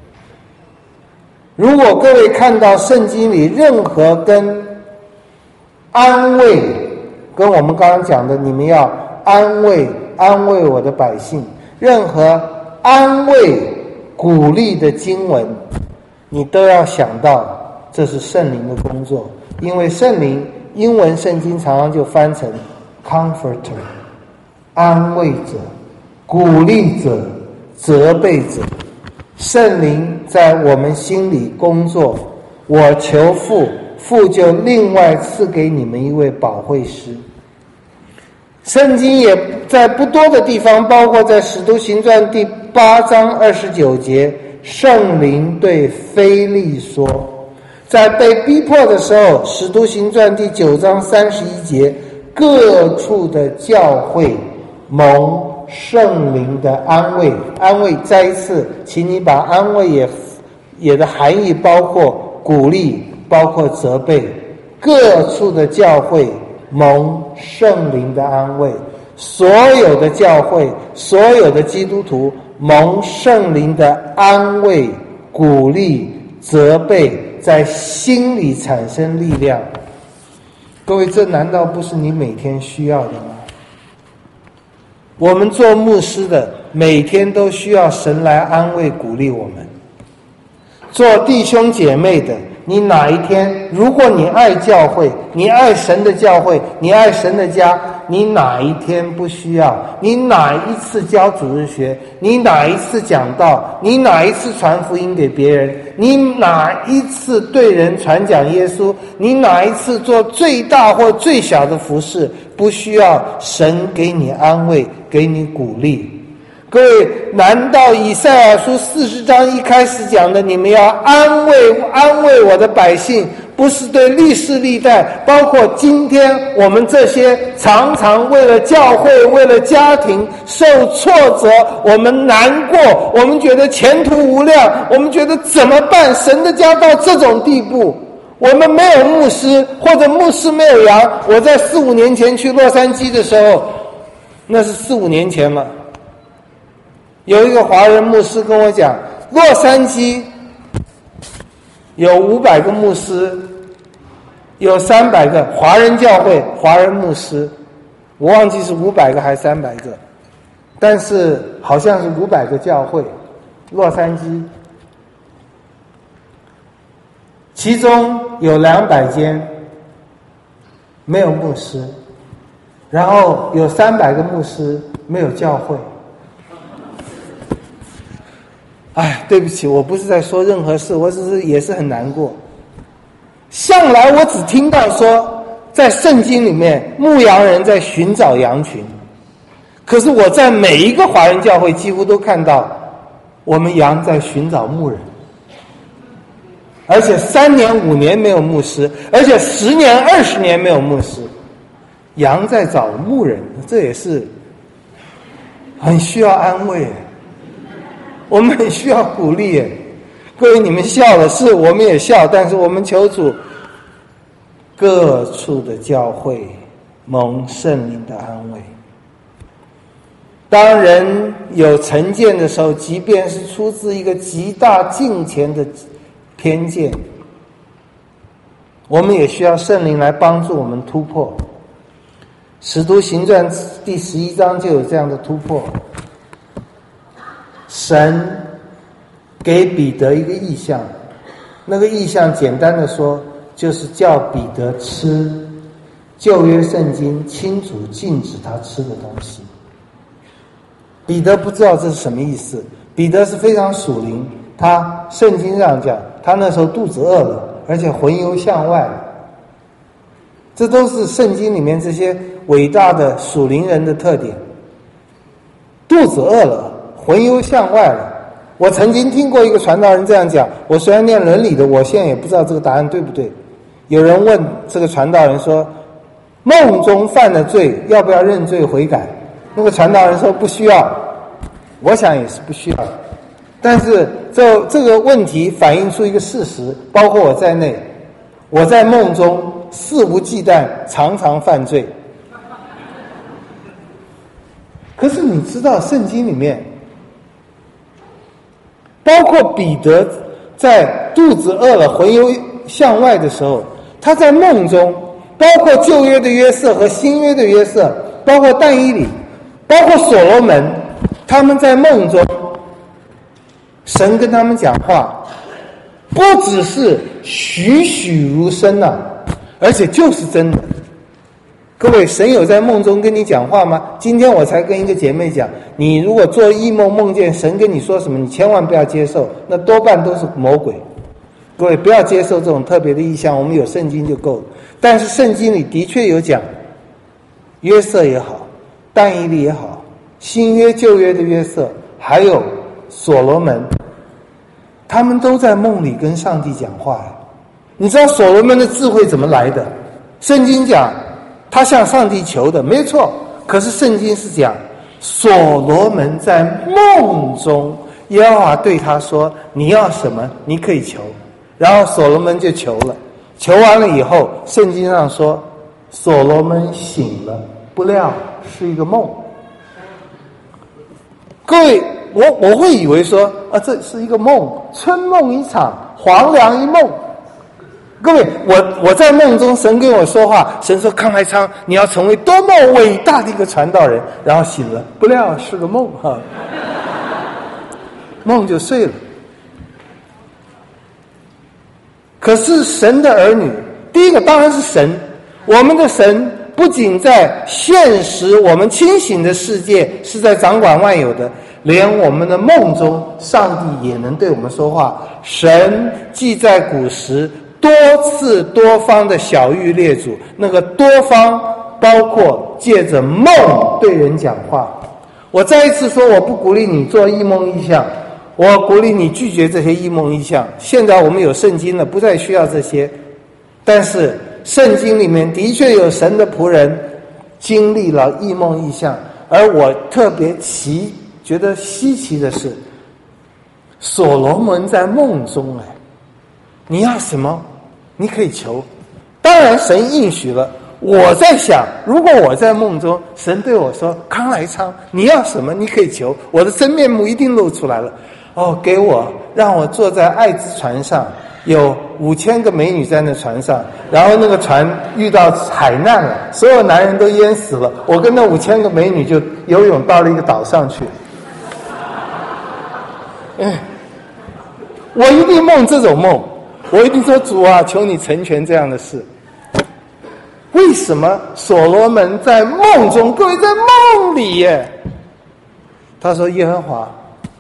如果各位看到圣经里任何跟安慰，跟我们刚刚讲的你们要安慰我的百姓，任何安慰鼓励的经文，你都要想到这是圣灵的工作。因为圣灵英文圣经常常就翻成 comforter， 安慰者，鼓励者，责备者。圣灵在我们心里工作，我求父，父就另外赐给你们一位保惠师。圣经也在不多的地方，包括在使徒行传第8章29节，圣灵对腓利说，在被逼迫的时候，使徒行传第9章31节，各处的教会蒙圣灵的安慰。安慰再一次，请你把安慰也的含义包括鼓励，包括责备。各处的教会蒙圣灵的安慰，所有的教会，所有的基督徒蒙圣灵的安慰、鼓励、责备，在心里产生力量。各位，这难道不是你每天需要的吗？我们做牧师的每天都需要神来安慰鼓励我们。做弟兄姐妹的，你哪一天，如果你爱教会，你爱神的教会，你爱神的家， 你哪一天不需要？你哪一次教主日学？你哪一次讲道？你哪一次传福音给别人？你哪一次对人传讲耶稣？你哪一次做最大或最小的服事，不需要神给你安慰，给你鼓励？各位，难道以赛亚书40章一开始讲的，你们要安慰我的百姓，不是对历世历代，包括今天我们这些常常为了教会、为了家庭受挫折，我们难过，我们觉得前途无量，我们觉得怎么办？神的家到这种地步，我们没有牧师，或者牧师没有羊。我在4、5年前去洛杉矶的时候，那是4、5年前了，有一个华人牧师跟我讲，洛杉矶有500个牧师，有300个华人教会华人牧师，我忘记是500个还是300个，但是好像是500个教会，洛杉矶，其中有200间没有牧师，然后有300个牧师没有教会。哎，对不起，我不是在说任何事，我只是也是很难过。向来我只听到说，在圣经里面，牧羊人在寻找羊群，可是我在每一个华人教会几乎都看到，我们羊在寻找牧人，而且3年5年没有牧师，而且10年20年没有牧师，羊在找牧人，这也是很需要安慰。我们很需要鼓励耶，各位你们笑了，是我们也笑，但是我们求主各处的教会蒙圣灵的安慰。当人有成见的时候，即便是出自一个极大敬虔的偏见，我们也需要圣灵来帮助我们突破。使徒行传第11章就有这样的突破。神给彼得一个异象，那个异象简单的说，就是叫彼得吃旧约圣经清楚禁止他吃的东西。彼得不知道这是什么意思，彼得是非常属灵，他圣经上讲，他那时候肚子饿了，而且魂游向外，这都是圣经里面这些伟大的属灵人的特点。肚子饿了，魂游向外了。我曾经听过一个传道人这样讲，我虽然念伦理的，我现在也不知道这个答案对不对。有人问这个传道人说，梦中犯了罪要不要认罪悔改？那个传道人说不需要，我想也是不需要的。但是这个问题反映出一个事实，包括我在内，我在梦中肆无忌惮，常常犯罪。可是你知道圣经里面，包括彼得在肚子饿了魂游向外的时候，他在梦中，包括旧约的约瑟和新约的约瑟，包括但以理，包括所罗门，他们在梦中，神跟他们讲话，不只是栩栩如生啊，而且就是真的。各位，神有在梦中跟你讲话吗？今天我才跟一个姐妹讲，你如果做异梦梦见神跟你说什么，你千万不要接受，那多半都是魔鬼。各位不要接受这种特别的意象，我们有圣经就够了。但是圣经里的确有讲，约瑟也好，但以理也好，新约旧约的约瑟，还有所罗门，他们都在梦里跟上帝讲话。你知道所罗门的智慧怎么来的？圣经讲他向上帝求的，没错。可是圣经是讲，所罗门在梦中，耶和华对他说：“你要什么，你可以求。”然后所罗门就求了，求完了以后，圣经上说，所罗门醒了，不料是一个梦。各位，我会以为说啊，这是一个梦，春梦一场，黄粱一梦。各位，我在梦中，神跟我说话，神说康来昌，你要成为多么伟大的一个传道人。然后醒了，不料是个梦哈，梦就睡了。可是神的儿女，第一个当然是神，我们的神不仅在现实我们清醒的世界是在掌管万有的，连我们的梦中，上帝也能对我们说话。神既在古时多次多方的晓谕列祖，那个多方包括借着梦对人讲话。我再一次说，我不鼓励你做异梦异象，我鼓励你拒绝这些异梦异象。现在我们有圣经了，不再需要这些。但是圣经里面的确有神的仆人经历了异梦异象，而我特别觉得稀奇的是，所罗门在梦中你要什么你可以求，当然神应许了。我在想，如果我在梦中，神对我说康来昌你要什么你可以求，我的真面目一定露出来了。给我让我坐在爱之船上，有5000个美女在那船上，然后那个船遇到海难了，所有男人都淹死了，我跟那5000个美女就游泳到了一个岛上去。我一定梦这种梦，我一定说主啊，求你成全这样的事。为什么所罗门在梦中？各位在梦里耶，他说耶和华，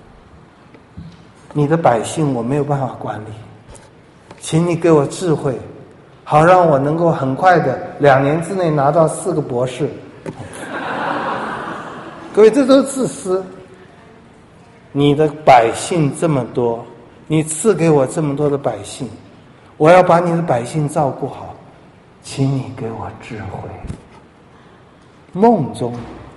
你的百姓我没有办法管理，请你给我智慧，好让我能够很快的2年之内拿到4个博士。各位，这都是自私。你的百姓这么多，你赐给我这么多的百姓，我要把你的百姓照顾好，请你给我智慧。梦中，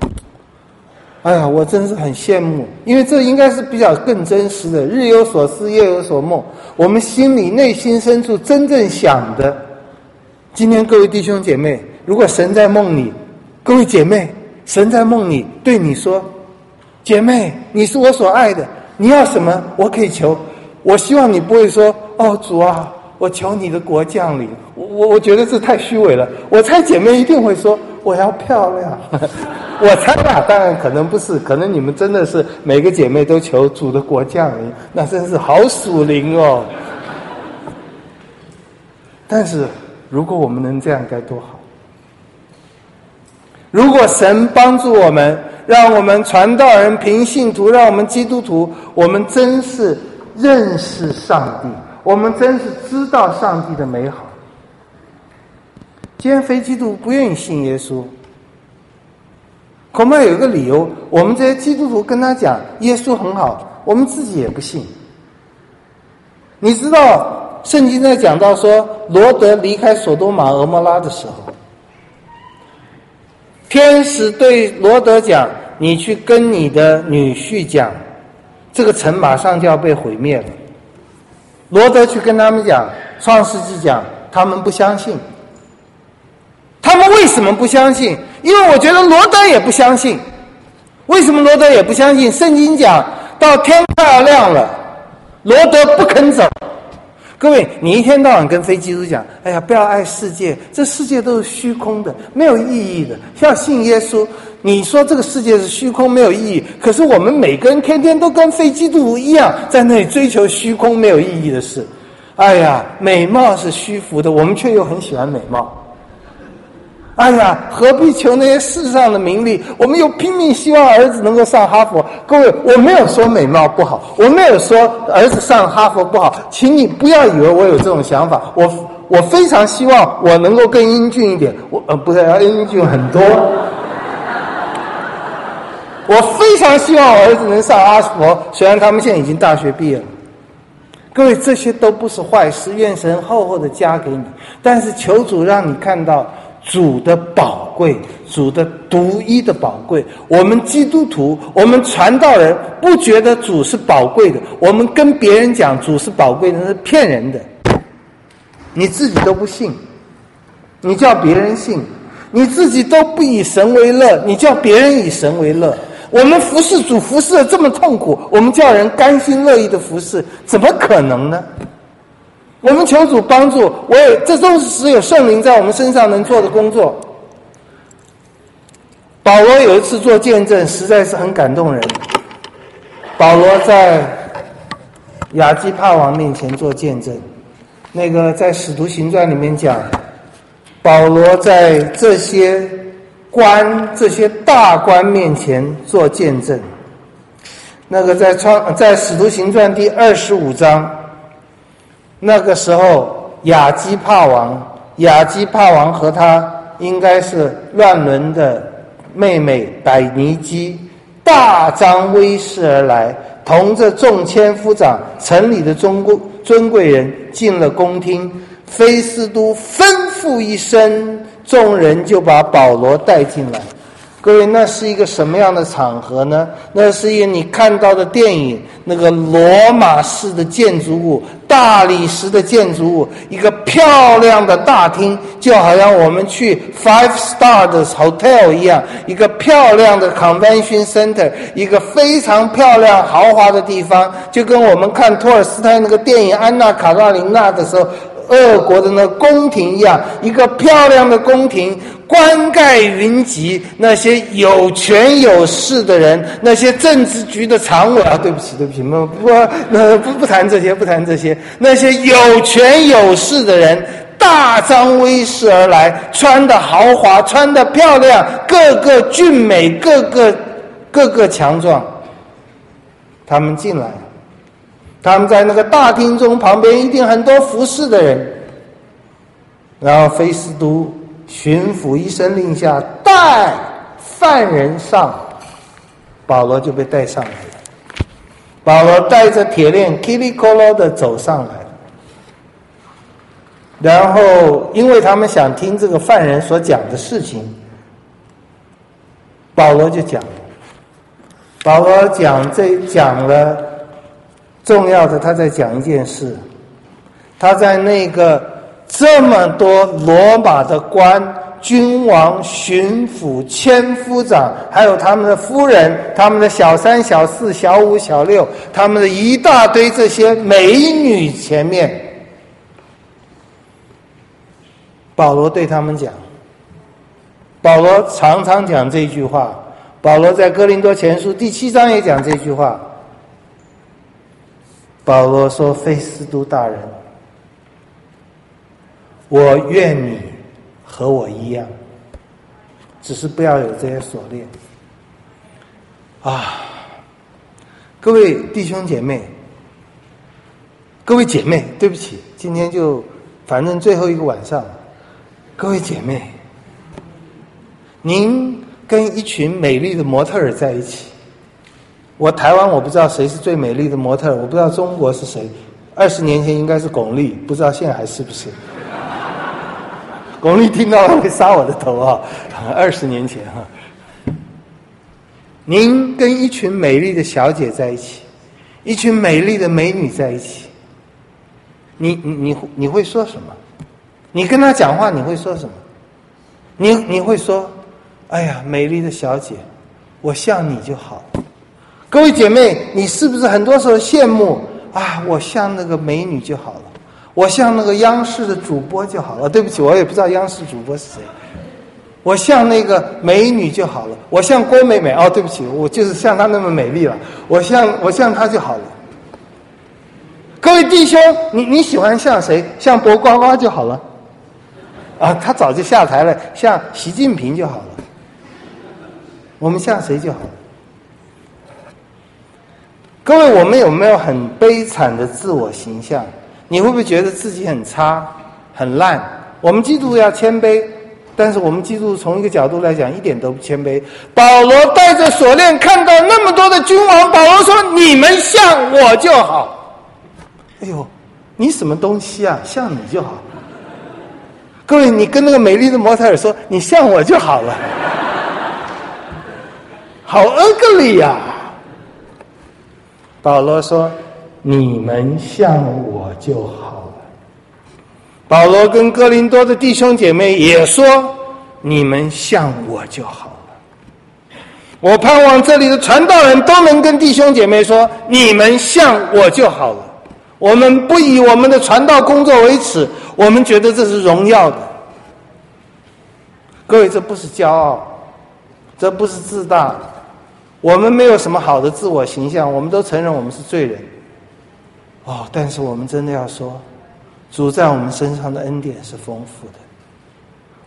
我真是很羡慕，因为这应该是比较更真实的，日有所思夜有所梦，我们心里内心深处真正想的。今天各位弟兄姐妹，如果神在梦里，各位姐妹，神在梦里对你说，姐妹，你是我所爱的，你要什么我可以求。我希望你不会说，主啊，我求你的国降临。我觉得这太虚伪了。我猜姐妹一定会说，我要漂亮。我猜吧，当然可能不是，可能你们真的是每个姐妹都求主的国降临，那真是好属灵哦。但是如果我们能这样该多好。如果神帮助我们，让我们传道人平信徒，让我们基督徒，我们真是认识上帝，我们真是知道上帝的美好。今天非基督不愿意信耶稣，恐怕有一个理由，我们这些基督徒跟他讲耶稣很好，我们自己也不信。你知道圣经在讲到说罗德离开索多玛俄摩拉的时候，天使对罗德讲，你去跟你的女婿讲，这个城马上就要被毁灭了。罗德去跟他们讲，创世纪讲，他们不相信。他们为什么不相信？因为我觉得罗德也不相信。为什么罗德也不相信？圣经讲到天快要亮了，罗德不肯走。各位，你一天到晚跟非基督讲，不要爱世界，这世界都是虚空的，没有意义的，要信耶稣。你说这个世界是虚空没有意义，可是我们每个人天天都跟非基督徒一样，在那里追求虚空没有意义的事。美貌是虚浮的，我们却又很喜欢美貌。何必求那些世上的名利？我们又拼命希望儿子能够上哈佛。各位，我没有说美貌不好，我没有说儿子上哈佛不好，请你不要以为我有这种想法。我非常希望我能够更英俊一点，不是要英俊很多。我非常希望我儿子能上哈佛，虽然他们现在已经大学毕业了。各位，这些都不是坏事，愿神厚厚的加给你。但是求主让你看到主的宝贵，主的独一的宝贵。我们基督徒，我们传道人不觉得主是宝贵的，我们跟别人讲主是宝贵的，那是骗人的。你自己都不信，你叫别人信；你自己都不以神为乐，你叫别人以神为乐。我们服侍主服侍得这么痛苦，我们叫人甘心乐意的服侍，怎么可能呢？我们求主帮助，这都是只有圣灵在我们身上能做的工作。保罗有一次做见证，实在是很感动人。保罗在亚基帕王面前做见证，那个在使徒行传里面讲， 保罗在这些大官面前做见证。那个在使徒行传第25章，那个时候亚基帕王和他应该是乱伦的妹妹百尼基大张威势而来，同着众千夫长城里的尊贵人进了宫厅，菲斯都吩咐一声，众人就把保罗带进来。各位，那是一个什么样的场合呢？那是一个你看到的电影，那个罗马式的建筑物，大理石的建筑物，一个漂亮的大厅，就好像我们去 5 star 的 hotel 一样，一个漂亮的 convention center， 一个非常漂亮豪华的地方，就跟我们看托尔斯泰那个电影《安娜卡列尼娜》的时候，俄国的那个宫廷一样，一个漂亮的宫廷，冠盖云集，那些有权有势的人，那些政治局的常委对不起，不谈这些，那些有权有势的人大张威势而来，穿得豪华，穿得漂亮，个个俊美，个个强壮。他们进来，他们在那个大厅中，旁边一定很多服侍的人。然后菲斯都巡抚一声令下，带犯人上，保罗就被带上来了。保罗带着铁链 kilikolo 的走上来了。然后因为他们想听这个犯人所讲的事情，保罗就讲了。保罗讲了重要的，他在讲一件事。他在那个这么多罗马的官、君王、巡抚、千夫长，还有他们的夫人，他们的小三、小四、小五、小六，他们的一大堆这些美女前面，保罗对他们讲，保罗常常讲这句话，保罗在哥林多前书第7章也讲这句话。保罗说：菲斯都大人，我愿你和我一样，只是不要有这些锁链啊！各位弟兄姐妹，各位姐妹，对不起，今天就反正最后一个晚上，各位姐妹，您跟一群美丽的模特儿在一起，台湾我不知道谁是最美丽的模特儿，我不知道中国是谁，20年前应该是巩俐，不知道现在还是不是。巩俐听到了会杀我的头啊！20年前您跟一群美丽的小姐在一起，一群美丽的美女在一起，你会说什么？你跟她讲话你会说什么？你会说：哎呀，美丽的小姐，我像你就好。各位姐妹，你是不是很多时候羡慕啊？我像那个美女就好了，我像那个央视的主播就好了。对不起，我也不知道央视主播是谁。我像那个美女就好了，我像郭美美，对不起，我就是像她那么美丽了，我像她就好了。各位弟兄，你喜欢像谁？像博呱呱就好了他早就下台了，像习近平就好了。我们像谁就好了。各位，我们有没有很悲惨的自我形象？你会不会觉得自己很差很烂？我们基督徒要谦卑，但是我们基督徒从一个角度来讲一点都不谦卑。保罗带着锁链看到那么多的君王，保罗说：你们像我就好。哎呦，你什么东西啊？像你就好。各位，你跟那个美丽的模特儿说你像我就好了，好 ugly 呀！保罗说：你们像我就好了。保罗跟哥林多的弟兄姐妹也说：你们像我就好了。我盼望这里的传道人都能跟弟兄姐妹说：你们像我就好了。我们不以我们的传道工作为耻，我们觉得这是荣耀的。各位，这不是骄傲，这不是自大，我们没有什么好的自我形象，我们都承认我们是罪人。但是我们真的要说，主在我们身上的恩典是丰富的。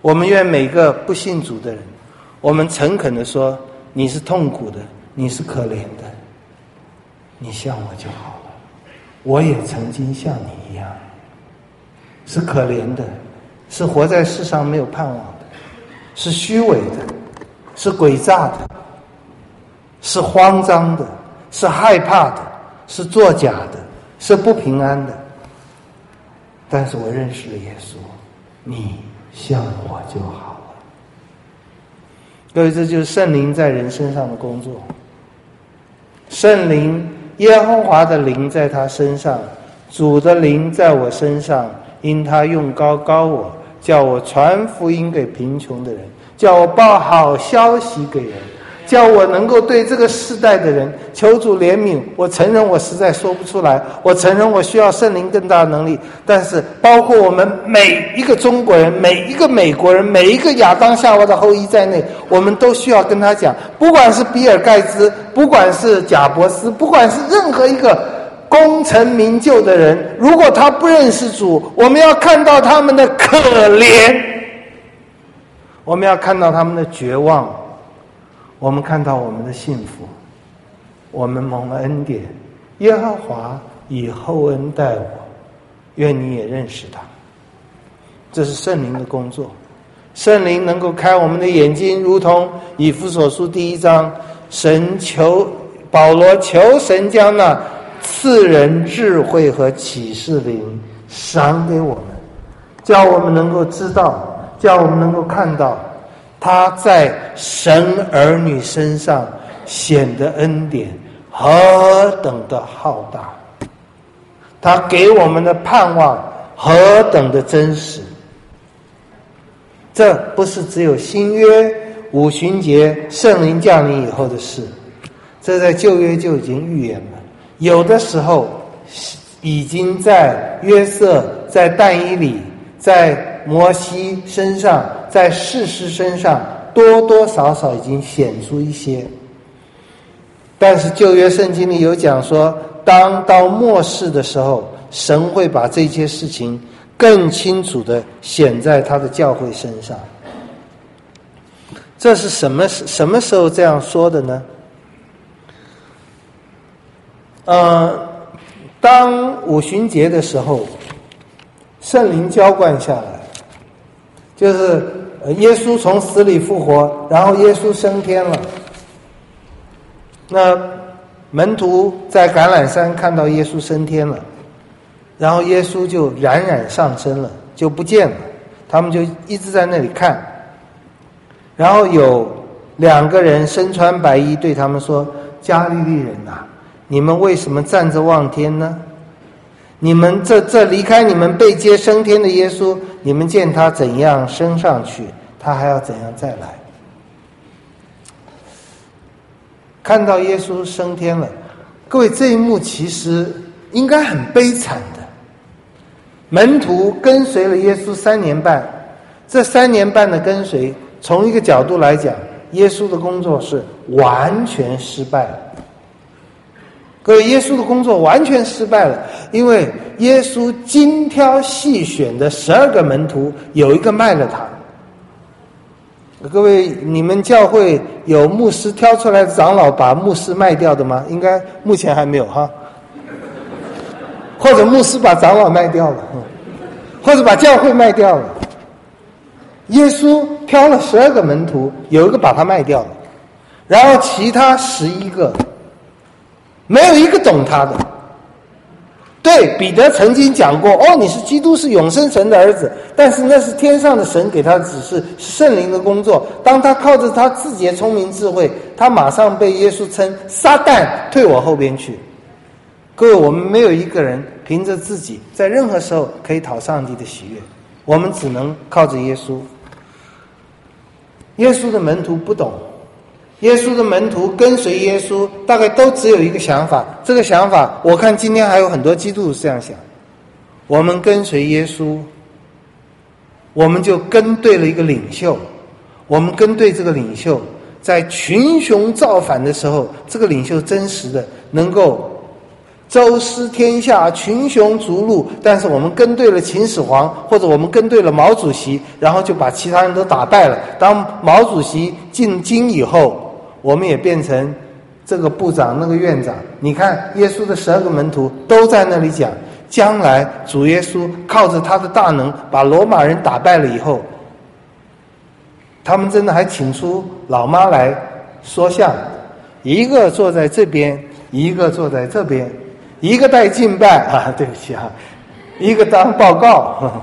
我们愿每个不信主的人，我们诚恳地说，你是痛苦的，你是可怜的，你像我就好了。我也曾经像你一样，是可怜的，是活在世上没有盼望的，是虚伪的，是诡诈的，是慌张的，是害怕的，是作假的，是不平安的。但是我认识了耶稣，你像我就好了。各位，这就是圣灵在人身上的工作。圣灵，耶和华的灵在他身上，主的灵在我身上，因他用膏膏我，叫我传福音给贫穷的人，叫我报好消息给人，叫我能够对这个世代的人求主怜悯。我承认我实在说不出来，我承认我需要圣灵更大的能力，但是包括我们每一个中国人，每一个美国人，每一个亚当夏娃的后裔在内，我们都需要跟他讲，不管是比尔盖茨，不管是贾伯斯，不管是任何一个功成名就的人，如果他不认识主，我们要看到他们的可怜，我们要看到他们的绝望，我们看到我们的幸福，我们蒙了恩典。耶和华以厚恩待我，愿你也认识他。这是圣灵的工作。圣灵能够开我们的眼睛，如同以弗所书1章，保罗求神将那赐人智慧和启示灵赏给我们，叫我们能够知道，叫我们能够看到他在神儿女身上显的恩典何等的浩大，他给我们的盼望何等的真实。这不是只有新约五旬节圣灵降临以后的事，这在旧约就已经预言了，有的时候已经在约瑟、在但以理、在摩西身上、在士师身上多多少少已经显出一些。但是旧约圣经里有讲说，当到末世的时候，神会把这些事情更清楚地显在他的教会身上。这是什么时候这样说的呢？当五旬节的时候，圣灵浇灌下来，就是耶稣从死里复活，然后耶稣升天了。那门徒在橄榄山看到耶稣升天了，然后耶稣就冉上升了，就不见了，他们就一直在那里看。然后有2个人身穿白衣对他们说，加利利人啊，你们为什么站着望天呢？你们这离开你们被接升天的耶稣，你们见他怎样升上去，他还要怎样再来。看到耶稣升天了，各位，这一幕其实应该很悲惨的。门徒跟随了耶稣3年半，这3年半的跟随，从一个角度来讲，耶稣的工作是完全失败了。各位，耶稣的工作完全失败了，因为耶稣精挑细选的12个门徒，有一个卖了他。各位，你们教会有牧师挑出来的长老把牧师卖掉的吗？应该目前还没有哈。或者牧师把长老卖掉了，或者把教会卖掉了。耶稣挑了12个门徒，有一个把他卖掉了，然后其他11个没有一个懂他的。对，彼得曾经讲过，你是基督，是永生神的儿子，但是那是天上的神给他的指示，是圣灵的工作。当他靠着他自己的聪明智慧，他马上被耶稣称撒旦，退我后边去。各位，我们没有一个人凭着自己在任何时候可以讨上帝的喜悦，我们只能靠着耶稣。耶稣的门徒不懂，耶稣的门徒跟随耶稣，大概都只有一个想法，这个想法我看今天还有很多基督徒这样想，我们跟随耶稣，我们就跟对了一个领袖，我们跟对这个领袖，在群雄造反的时候，这个领袖真实的能够周师天下，群雄逐鹿，但是我们跟对了秦始皇，或者我们跟对了毛主席，然后就把其他人都打败了。当毛主席进京以后，我们也变成这个部长那个院长。你看耶稣的12个门徒都在那里讲，将来主耶稣靠着他的大能把罗马人打败了以后，他们真的还请出老妈来说相，一个坐在这边，一个坐在这边，一个带敬拜啊，对不起啊，一个当报告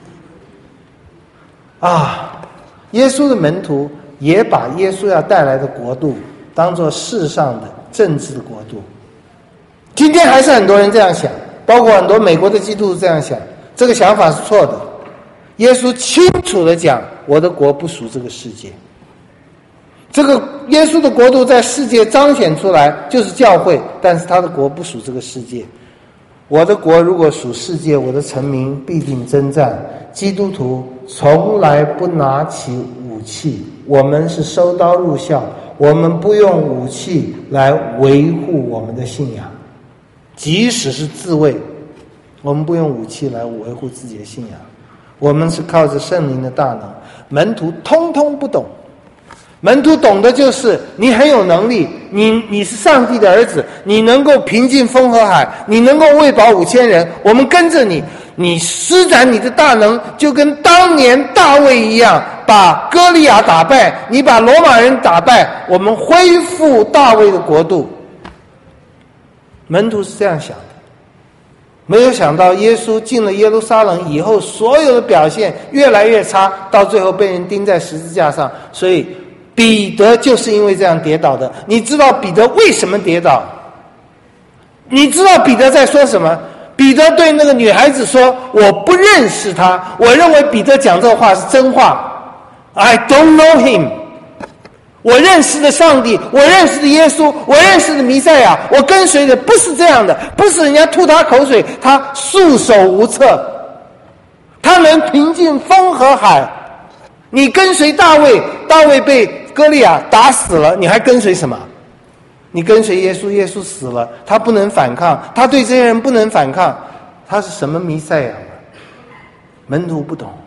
啊。耶稣的门徒也把耶稣要带来的国度当作世上的政治的国度。今天还是很多人这样想，包括很多美国的基督徒这样想，这个想法是错的。耶稣清楚地讲，我的国不属这个世界。这个耶稣的国度在世界彰显出来，就是教会，但是他的国不属这个世界。我的国如果属世界，我的臣民必定征战。基督徒从来不拿起武器，我们是收刀入校，我们不用武器来维护我们的信仰，即使是自卫，我们不用武器来维护自己的信仰，我们是靠着圣灵的大能。门徒通通不懂，门徒懂的就是你很有能力，你是上帝的儿子，你能够平静风和海，你能够喂饱5000人，我们跟着你，你施展你的大能，就跟当年大卫一样，把歌利亚打败，你把罗马人打败，我们恢复大卫的国度。门徒是这样想的，没有想到耶稣进了耶路撒冷以后，所有的表现越来越差，到最后被人钉在十字架上。所以彼得就是因为这样跌倒的。你知道彼得为什么跌倒？你知道彼得在说什么？彼得对那个女孩子说，我不认识他。我认为彼得讲这话是真话。I don't know him。 我认识的上帝，我认识的耶稣，我认识的弥赛亚，我跟随的不是这样的，不是人家吐他口水他束手无策，他能平静风和海。你跟随大卫，大卫被歌利亚打死了，你还跟随什么？你跟随耶稣，耶稣死了，他不能反抗，他对这些人不能反抗，他是什么弥赛亚？门徒不懂。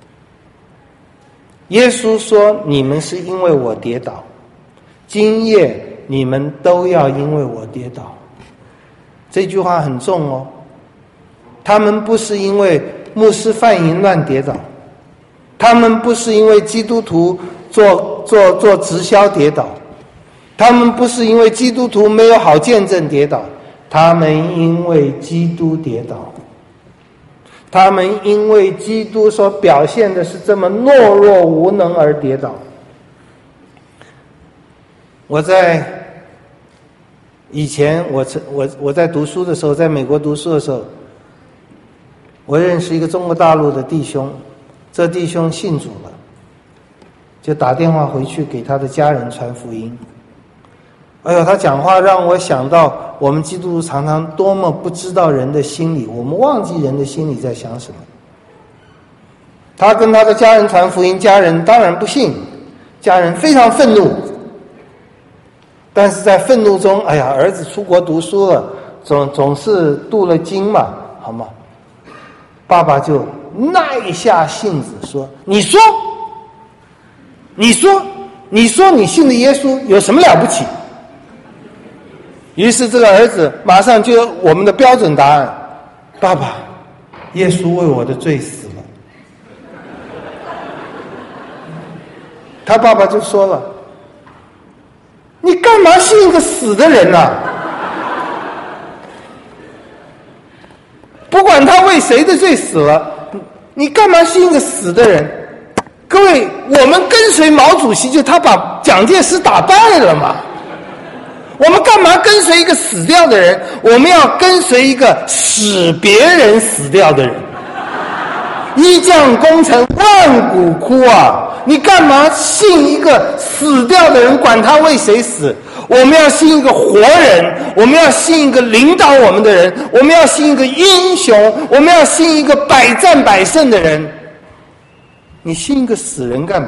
耶稣说，你们是因为我跌倒，今夜你们都要因为我跌倒。这句话很重哦。他们不是因为牧师犯淫乱跌倒，他们不是因为基督徒做直销跌倒，他们不是因为基督徒没有好见证跌倒，他们因为基督跌倒。他们因为基督所表现的是这么懦弱无能而跌倒。我在以前我在读书的时候，在美国读书的时候，我认识一个中国大陆的弟兄，这弟兄信主了，就打电话回去给他的家人传福音。哎呦，他讲话让我想到我们基督徒常常多么不知道人的心理，我们忘记人的心理在想什么。他跟他的家人传福音，家人当然不信，家人非常愤怒，但是在愤怒中，哎呀，儿子出国读书了，总是镀了金嘛，好吗？爸爸就耐下性子说，你说你信的耶稣有什么了不起？于是这个儿子马上就有我们的标准答案，爸爸，耶稣为我的罪死了。他爸爸就说了，你干嘛信一个死的人啊？不管他为谁的罪死了，你干嘛信一个死的人？各位，我们跟随毛主席，就他把蒋介石打败了嘛。我们干嘛跟随一个死掉的人？我们要跟随一个使别人死掉的人。一将功成万骨枯啊！你干嘛信一个死掉的人，管他为谁死？我们要信一个活人，我们要信一个领导我们的人，我们要信一个英雄，我们要信一个百战百胜的人。你信一个死人干嘛？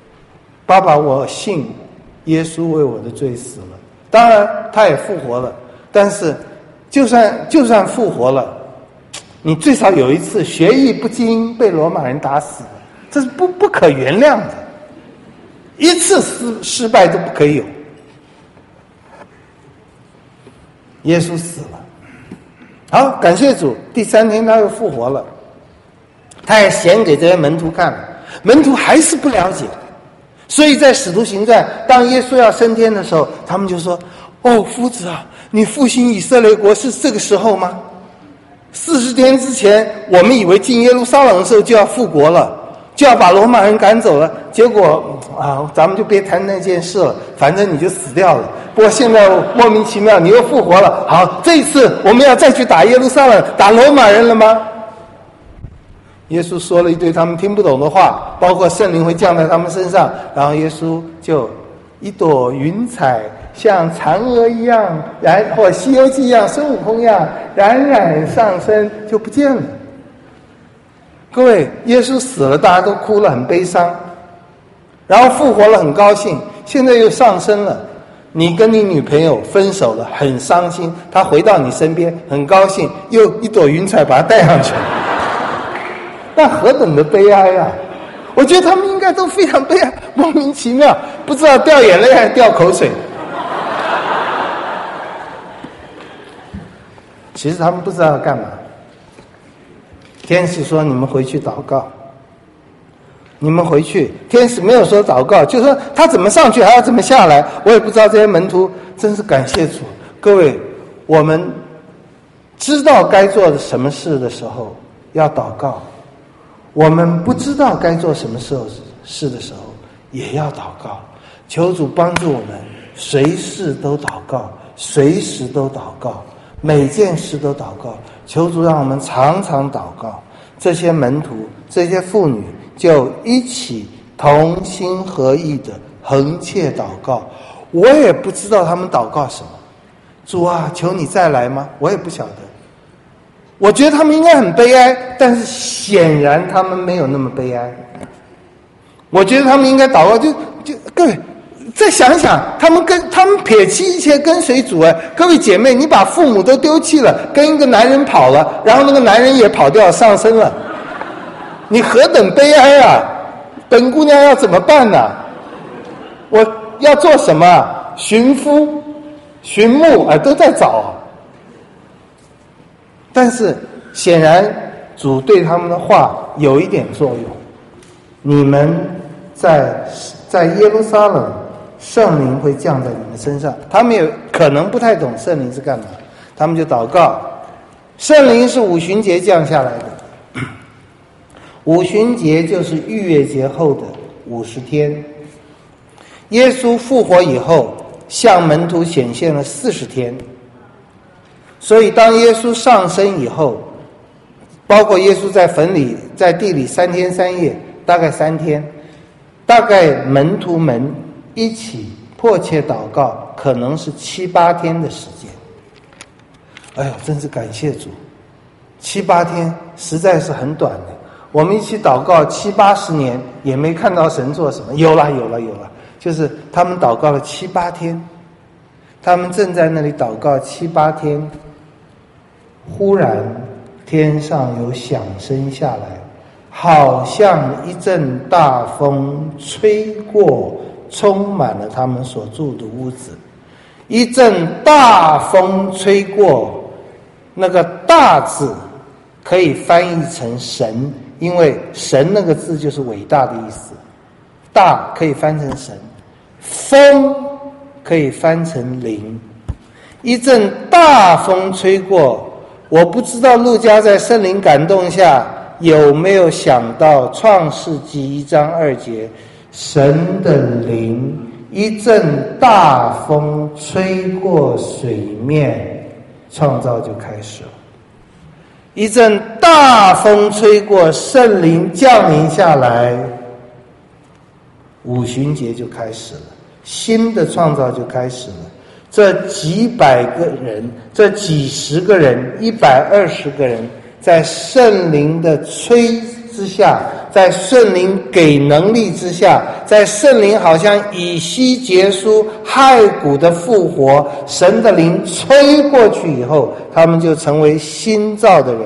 爸爸，我信耶稣为我的罪死了，当然他也复活了， 但是就算复活了，你最少有一次学艺不精被罗马人打死了，这是不可原谅的，一次失败都不可以有。耶稣死了，好，感谢主，第3天他又复活了，他也显给这些门徒看了，门徒还是不了解，所以在使徒行传，当耶稣要升天的时候，他们就说：哦，夫子啊，你复兴以色列国是这个时候吗？40天之前，我们以为进耶路撒冷的时候就要复国了，就要把罗马人赶走了，结果咱们就别谈那件事了，反正你就死掉了。不过现在莫名其妙你又复活了，好，这一次我们要再去打耶路撒冷，打罗马人了吗？耶稣说了一堆他们听不懂的话，包括圣灵会降在他们身上，然后耶稣就一朵云彩像嫦娥一样，或西游记一样，孙悟空一样冉冉上升，就不见了。各位，耶稣死了，大家都哭了，很悲伤，然后复活了，很高兴，现在又上升了。你跟你女朋友分手了，很伤心，她回到你身边，很高兴，又一朵云彩把她带上去，那何等的悲哀啊！我觉得他们应该都非常悲哀，莫名其妙，不知道掉眼泪还是掉口水。其实他们不知道要干嘛。天使说：你们回去祷告。你们回去，天使没有说祷告，就说他怎么上去还要怎么下来，我也不知道。这些门徒真是感谢主。各位，我们知道该做的什么事的时候要祷告，我们不知道该做什么事的时候也要祷告。求主帮助我们随时都祷告，随时都祷告，每件事都祷告。求主让我们常常祷告。这些门徒，这些妇女就一起同心合意的横切祷告。我也不知道他们祷告什么，主啊，求你再来吗？我也不晓得。我觉得他们应该很悲哀，但是显然他们没有那么悲哀。我觉得他们应该祷告，就各位再想想，他们撇弃一切跟随主。各位姐妹，你把父母都丢弃了，跟一个男人跑了，然后那个男人也跑掉上升了，你何等悲哀啊！本姑娘要怎么办呢？我要做什么？寻夫寻母都在找。但是显然主对他们的话有一点作用。你们在耶路撒冷，圣灵会降在你们身上。他们也可能不太懂圣灵是干嘛，他们就祷告。圣灵是五旬节降下来的，五旬节就是逾越节后的50天。耶稣复活以后向门徒显现了40天，所以当耶稣上升以后，包括耶稣在地里3天3夜，大概3天，大概门徒们一起迫切祷告，可能是7、8天的时间。哎呦，真是感谢主，7、8天实在是很短的。我们一起祷告7、80年，也没看到神做什么。有了，就是他们祷告了7、8天，他们正在那里祷告7、8天，忽然天上有响声下来，好像一阵大风吹过，充满了他们所住的屋子。一阵大风吹过，那个大字可以翻译成神，因为神那个字就是伟大的意思，大可以翻成神，风可以翻成灵。一阵大风吹过，我不知道路加在圣灵感动下有没有想到创世纪1章2节，神的灵一阵大风吹过水面，创造就开始了。一阵大风吹过，圣灵降临下来，五旬节就开始了，新的创造就开始了。这几百个人，这几十个人，120个人，在圣灵的吹之下， 在圣灵给能力之下，在圣灵好像以西结书骸骨的复活，神的灵吹过去以后，他们就成为新造的人。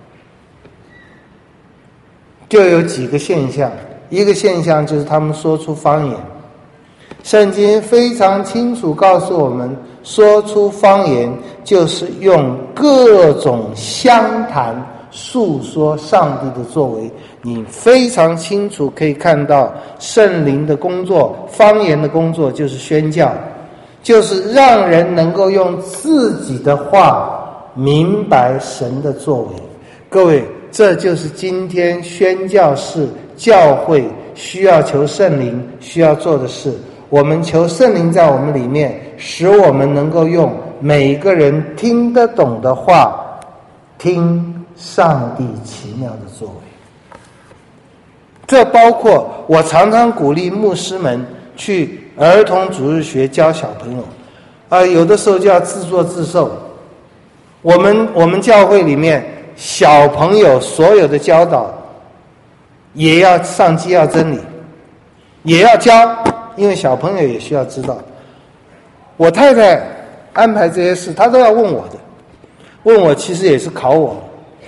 就有几个现象，一个现象就是他们说出方言。圣经非常清楚告诉我们，说出方言就是用各种相谈诉说上帝的作为。你非常清楚可以看到圣灵的工作，方言的工作就是宣教，就是让人能够用自己的话明白神的作为。各位，这就是今天宣教士教会需要求圣灵需要做的事。我们求圣灵在我们里面，使我们能够用每一个人听得懂的话，听上帝奇妙的作为。这包括我常常鼓励牧师们去儿童主日学教小朋友，有的时候就要自作自受。我们教会里面小朋友所有的教导，也要上基要真理，也要教。因为小朋友也需要知道，我太太安排这些事，她都要问我的，问我其实也是考我。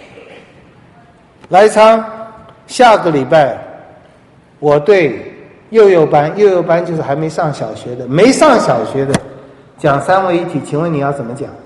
来昌，下个礼拜我对幼幼班就是还没上小学的，没上小学的讲三位一体，请问你要怎么讲？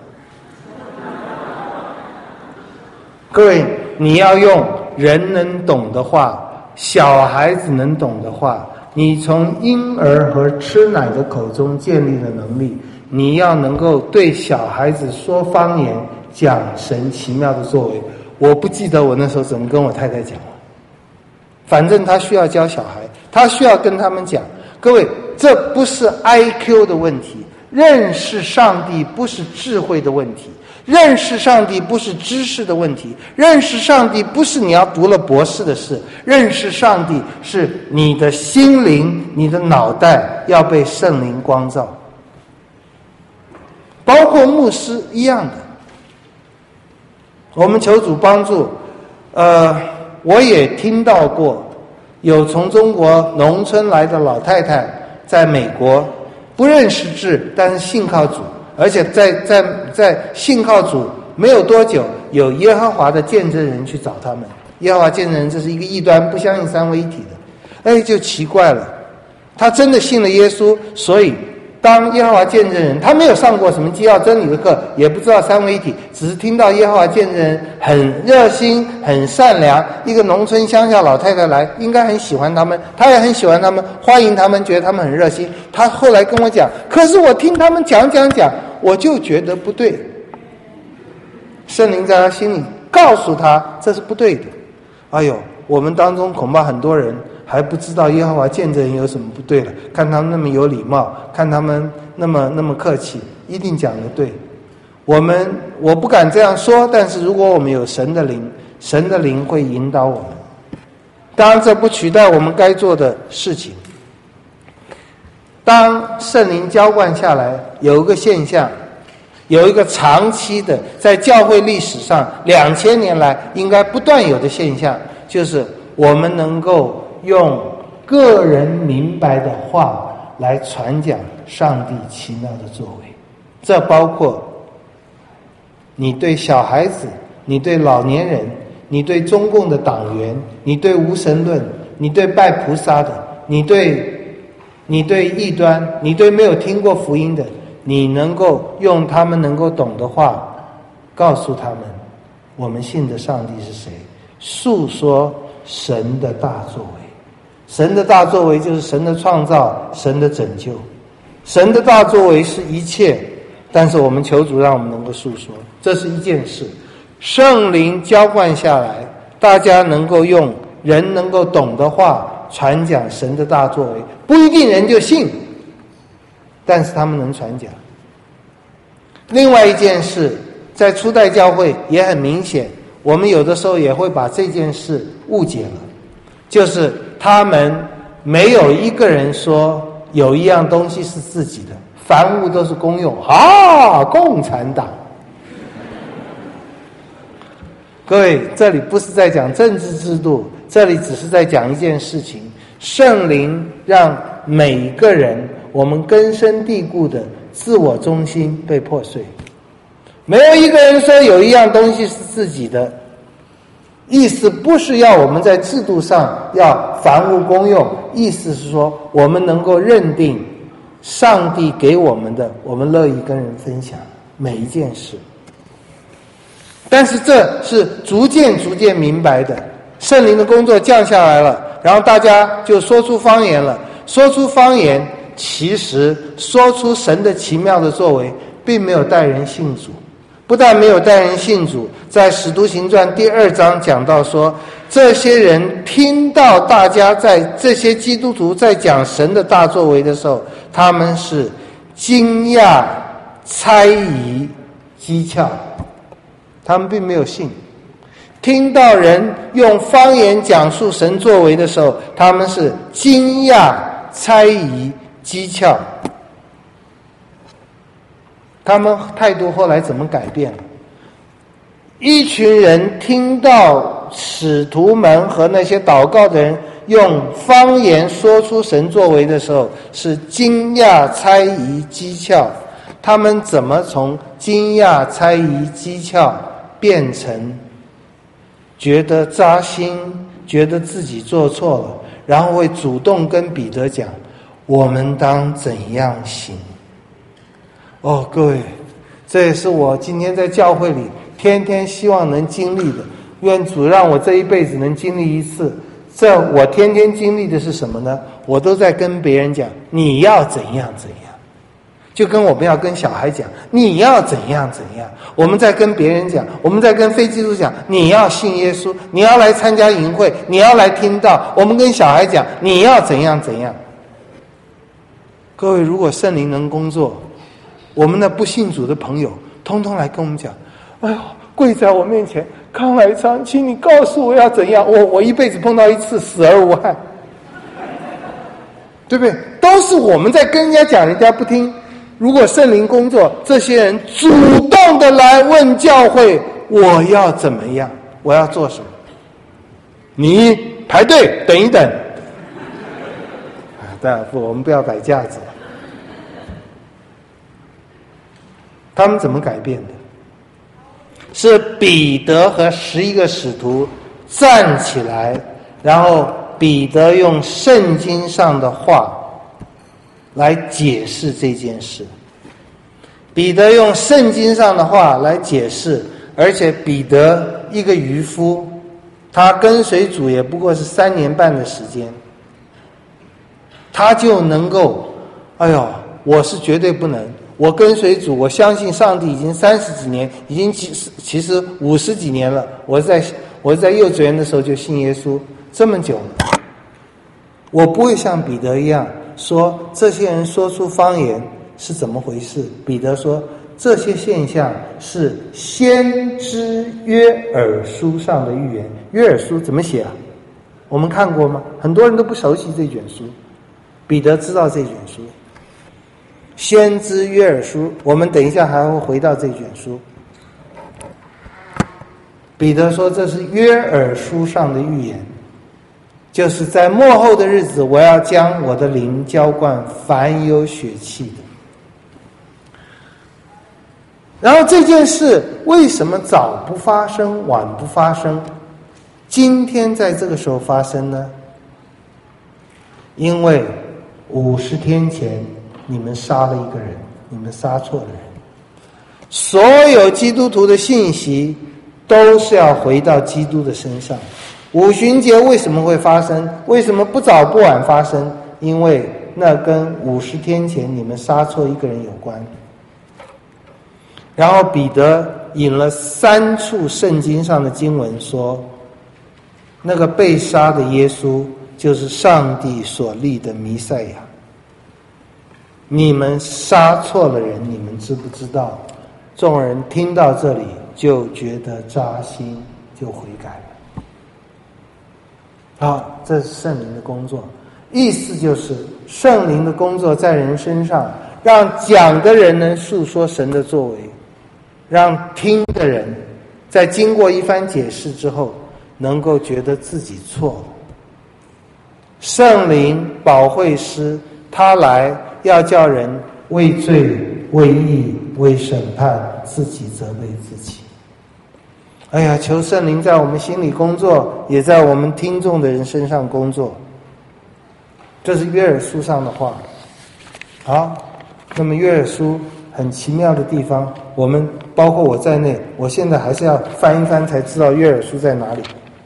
各位，你要用人能懂的话，小孩子能懂的话，你从婴儿和吃奶的口中建立了能力，你要能够对小孩子说方言，讲神奇妙的作为。我不记得我那时候怎么跟我太太讲了，反正他需要教小孩，他需要跟他们讲。各位，这不是 IQ 的问题，认识上帝不是智慧的问题，认识上帝不是知识的问题，认识上帝不是你要读了博士的事，认识上帝是你的心灵，你的脑袋要被圣灵光照。包括牧师一样的，我们求主帮助。我也听到过有从中国农村来的老太太在美国不认识字，但是信靠主，而且在信靠主没有多久，有耶和华的见证人去找他们。耶和华见证人这是一个异端，不相信三位一体的。就奇怪了，他真的信了耶稣，所以当耶和华见证人，他没有上过什么基要真理的课，也不知道三位一体，只是听到耶和华见证人很热心很善良，一个农村乡下老太太来，应该很喜欢他们，他也很喜欢他们，欢迎他们，觉得他们很热心。他后来跟我讲，可是我听他们讲，我就觉得不对。圣灵在他心里告诉他这是不对的。我们当中恐怕很多人还不知道耶和华见证人有什么不对了，看他们那么有礼貌，看他们那么客气，一定讲得对。我不敢这样说，但是如果我们有神的灵，神的灵会引导我们。当然这不取代我们该做的事情。当圣灵浇灌下来，有一个现象，有一个长期的在教会历史上2000年来应该不断有的现象，就是我们能够用个人明白的话来传讲上帝奇妙的作为。这包括你对小孩子，你对老年人，你对中共的党员，你对无神论，你对拜菩萨的，你对异端，你对没有听过福音的，你能够用他们能够懂的话告诉他们我们信的上帝是谁，诉说神的大作为。神的大作为就是神的创造，神的拯救。神的大作为是一切，但是我们求主让我们能够诉说，这是一件事。圣灵浇灌下来，大家能够用人能够懂的话传讲神的大作为，不一定人就信，但是他们能传讲。另外一件事，在初代教会也很明显，我们有的时候也会把这件事误解了，就是他们没有一个人说有一样东西是自己的，凡物都是公用。共产党。各位，这里不是在讲政治制度， 这里只是在讲一件事情，圣灵让每一个人我们根深蒂固的自我中心被破碎，没有一个人说有一样东西是自己的。意思不是要我们在制度上要凡物公用，意思是说我们能够认定上帝给我们的，我们乐意跟人分享每一件事。但是这是逐渐明白的，圣灵的工作降下来了，然后大家就说出方言了。说出方言，其实说出神的奇妙的作为，并没有带人信主。不但没有带人信主，在使徒行传第2章讲到说，这些人听到大家在这些基督徒在讲神的大作为的时候，他们是惊讶、猜疑、讥诮，他们并没有信。听到人用方言讲述神作为的时候，他们是惊讶、猜疑、讥诮。他们态度后来怎么改变了？一群人听到使徒们和那些祷告的人用方言说出神作为的时候，是惊讶、猜疑、讥诮。他们怎么从惊讶、猜疑、讥诮变成觉得扎心，觉得自己做错了，然后会主动跟彼得讲，我们当怎样行？哦，各位，这也是我今天在教会里天天希望能经历的，愿主让我这一辈子能经历一次。这我天天经历的是什么呢？我都在跟别人讲，你要怎样怎样，就跟我们要跟小孩讲，你要怎样怎样。我们在跟别人讲，我们在跟非基督讲，你要信耶稣，你要来参加营会，你要来听道。我们跟小孩讲，你要怎样怎样。各位，如果圣灵能工作，我们的不信主的朋友通通来跟我们讲，哎呦，跪在我面前，康来昌，请你告诉我要怎样，我一辈子碰到一次，死而无憾，对不对？都是我们在跟人家讲，人家不听。如果圣灵工作，这些人主动的来问教会，我要怎么样，我要做什么，你排队等一等。当然不，我们不要摆架子。他们怎么改变的？是彼得和11个使徒站起来，然后彼得用圣经上的话来解释这件事。彼得用圣经上的话来解释，而且彼得一个渔夫，他跟随主也不过是3年半的时间，他就能够，哎呦，我是绝对不能。我跟随主，我相信上帝已经30几年，已经其实50几年了。我在幼稚园的时候就信耶稣，这么久了，我不会像彼得一样说这些人说出方言是怎么回事。彼得说，这些现象是先知约珥书上的预言。约珥书怎么写啊？我们看过吗？很多人都不熟悉这卷书，彼得知道这卷书。先知约珥书，我们等一下还会回到这卷书。彼得说这是约珥书上的预言，就是在末后的日子，我要将我的灵浇灌凡有血气的。然后这件事为什么早不发生，晚不发生，今天在这个时候发生呢？因为50天前你们杀了一个人，你们杀错了人。所有基督徒的信息都是要回到基督的身上。五旬节为什么会发生？为什么不早不晚发生？因为那跟50天前你们杀错一个人有关。然后彼得引了3处圣经上的经文说，那个被杀的耶稣就是上帝所立的弥赛亚。你们杀错了人，你们知不知道？众人听到这里就觉得扎心，就悔改了。好，这是圣灵的工作，意思就是圣灵的工作在人身上，让讲的人能述说神的作为，让听的人在经过一番解释之后， 能够觉得自己错。圣灵保惠师他来要叫人为罪为义为审判自己责备自己。哎呀，求圣灵在我们心里工作，也在我们听众的人身上工作。这是约珥书上的话。好，那么约珥书很奇妙的地方，我们包括我在内，我现在还是要翻一翻才知道约珥书在哪里。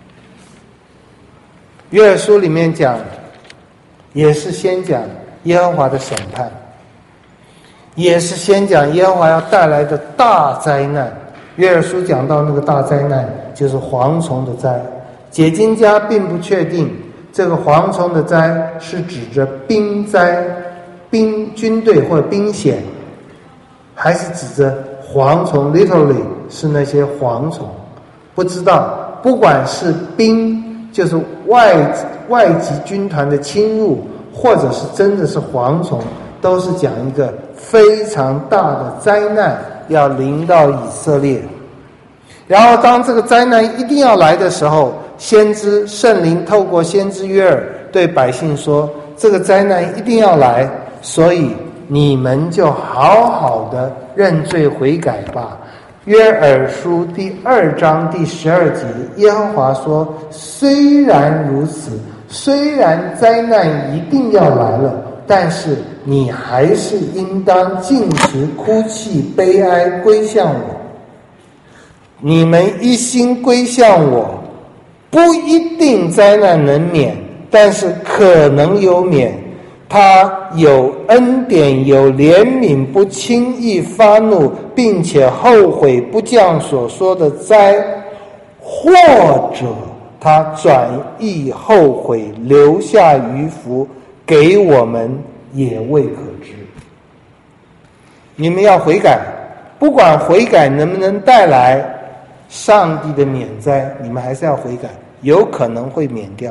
约珥书里面讲，也是先讲耶和华的审判，也是先讲耶和华要带来的大灾难。约珥书讲到那个大灾难就是蝗虫的灾，解经家并不确定这个蝗虫的灾是指着兵灾、军队或者兵险，还是指着蝗虫 literally 是那些蝗虫，不知道。不管是兵，就是外籍军团的侵入，或者是真的是蝗虫，都是讲一个非常大的灾难要临到以色列。然后当这个灾难一定要来的时候，先知圣灵透过先知约珥对百姓说，这个灾难一定要来，所以你们就好好的认罪悔改吧。约珥书第2章第12节，耶和华说，虽然如此，虽然灾难一定要来了，但是你还是应当禁食哭泣悲哀归向我。你们一心归向我，不一定灾难能免，但是可能有免。他有恩典有怜悯，不轻易发怒，并且后悔不降所说的灾，或者他转意后悔，留下余福给我们，也未可知。你们要悔改，不管悔改能不能带来上帝的免灾，你们还是要悔改，有可能会免掉。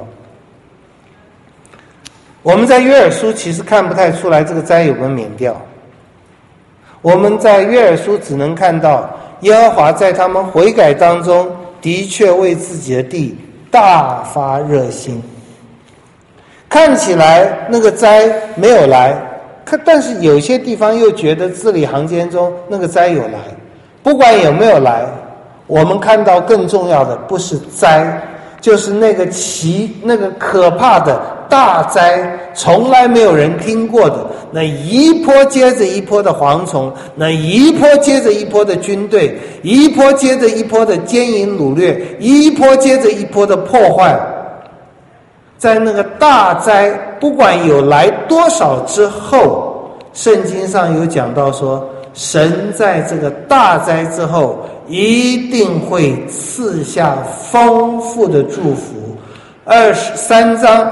我们在约珥书其实看不太出来这个灾有没有免掉，我们在约珥书只能看到耶和华在他们悔改当中的确为自己的地大发热心。看起来那个灾没有来，但是有些地方又觉得字里行间中那个灾有来。不管有没有来，我们看到更重要的不是灾，就是那个可怕的大灾，从来没有人听过的，那一波接着一波的蝗虫，那一波接着一波的军队，一波接着一波的奸淫掳掠，一波接着一波的破坏。在那个大灾不管有来多少之后，圣经上有讲到说，神在这个大灾之后一定会赐下丰富的祝福。2章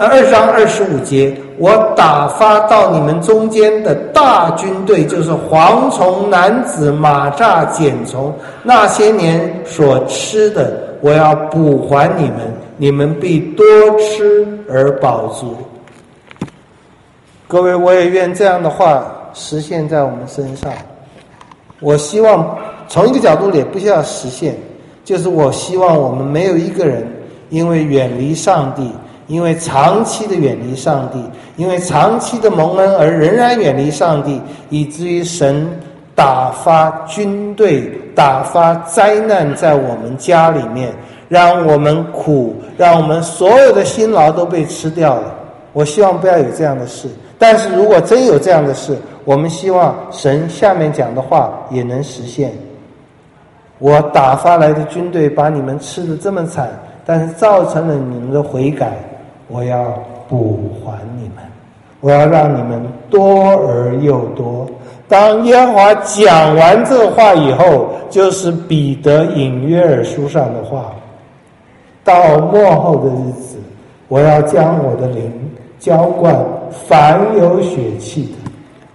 25节，我打发到你们中间的大军队，就是蝗虫、男子、马蚱、茧虫，那些年所吃的，我要补还你们，你们必多吃而饱足。各位，我也愿这样的话实现在我们身上。我希望从一个角度也不需要实现，就是我希望我们没有一个人因为远离上帝，因为长期的远离上帝，因为长期的蒙恩而仍然远离上帝，以至于神打发军队，打发灾难在我们家里面，让我们苦，让我们所有的辛劳都被吃掉了。我希望不要有这样的事，但是如果真有这样的事，我们希望神下面讲的话也能实现。我打发来的军队把你们吃得这么惨，但是造成了你们的悔改，我要补还你们，我要让你们多而又多。当耶和华讲完这话以后，就是彼得引约珥书上的话，到末后的日子，我要将我的灵浇灌凡有血气的。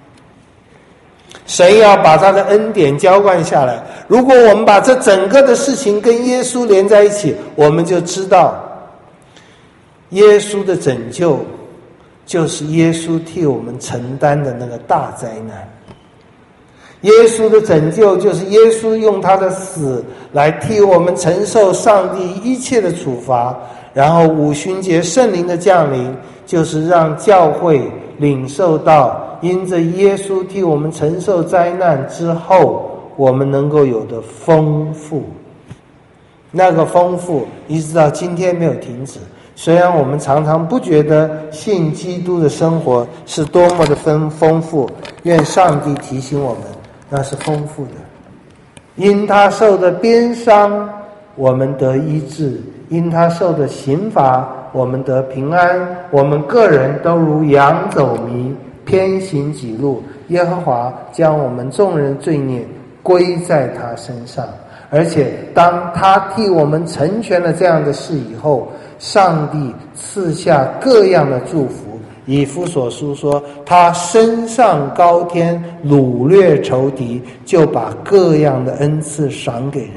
神要把他的恩典浇灌下来。如果我们把这整个的事情跟耶稣连在一起，我们就知道耶稣的拯救就是耶稣替我们承担的那个大灾难。 耶稣的拯救就是耶稣用他的死来替我们承受上帝一切的处罚，然后五旬节圣灵的降临就是让教会领受到因着耶稣替我们承受灾难之后我们能够有的丰富。那个丰富一直到今天没有停止，虽然我们常常不觉得信基督的生活是多么的丰富，愿上帝提醒我们那是丰富的。因他受的鞭伤我们得医治，因他受的刑罚我们得平安。我们个人都如羊走迷，偏行己路，耶和华将我们众人罪孽归在他身上。而且当他替我们成全了这样的事以后，上帝赐下各样的祝福。以弗所书说，他升上高天，掳掠仇敌，就把各样的恩赐赏给人。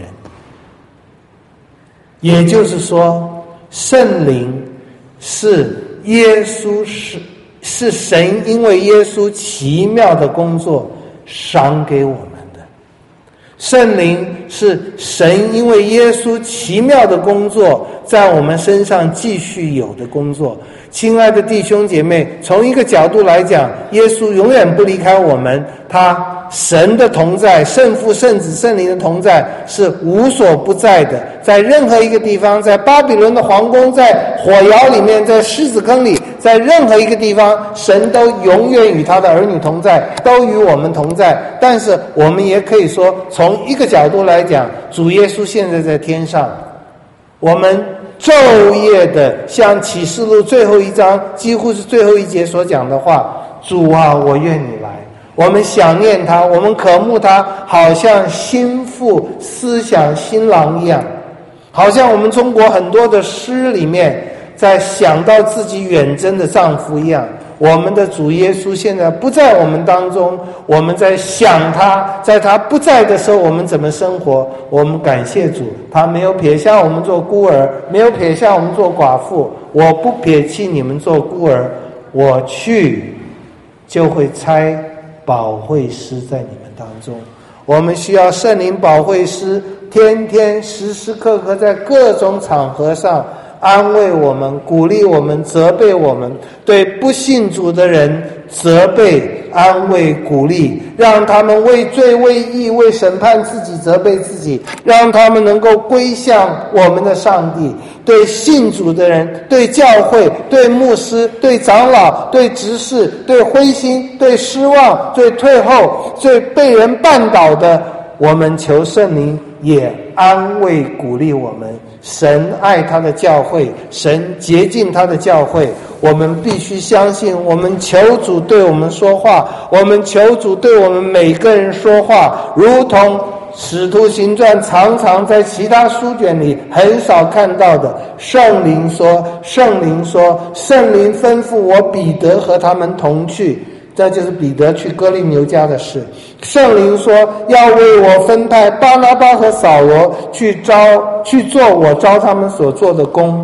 也就是说，圣灵是耶稣是神因为耶稣奇妙的工作赏给我们的。圣灵是神因为耶稣奇妙的工作在我们身上继续有的工作。亲爱的弟兄姐妹，从一个角度来讲，耶稣永远不离开我们，他神的同在，圣父圣子圣灵的同在是无所不在的，在任何一个地方，在巴比伦的皇宫，在火窑里面，在狮子坑里，在任何一个地方，神都永远与他的儿女同在，都与我们同在。但是我们也可以说，从一个角度来讲，主耶稣现在在天上，我们昼夜的像启示录最后一章几乎是最后一节所讲的话，主啊，我愿你来。我们想念他，我们渴慕他，好像心腹思想新郎一样，好像我们中国很多的诗里面在想到自己远征的丈夫一样。我们的主耶稣现在不在我们当中，我们在想他，在他不在的时候我们怎么生活。我们感谢主，他没有撇下我们做孤儿，没有撇下我们做寡妇。我不撇弃你们做孤儿，我去就会差保惠师在你们当中。我们需要圣灵保惠师，天天时时刻刻在各种场合上安慰我们，鼓励我们，责备我们。对不信主的人责备、安慰、鼓励，让他们为罪、为义、为审判自己责备自己，让他们能够归向我们的上帝。对信主的人，对教会，对牧师，对长老，对执事，对灰心，对失望，对退后，对被人绊倒的，我们求圣灵也安慰鼓励我们。神爱他的教会，神洁净他的教会，我们必须相信，我们求主对我们说话，我们求主对我们每个人说话，如同使徒行传常常在其他书卷里很少看到的。圣灵说，圣灵吩咐我彼得和他们同去，这就是彼得去哥林流家的事。圣灵说要为我分派巴拿巴和扫罗去做我召他们所做的工。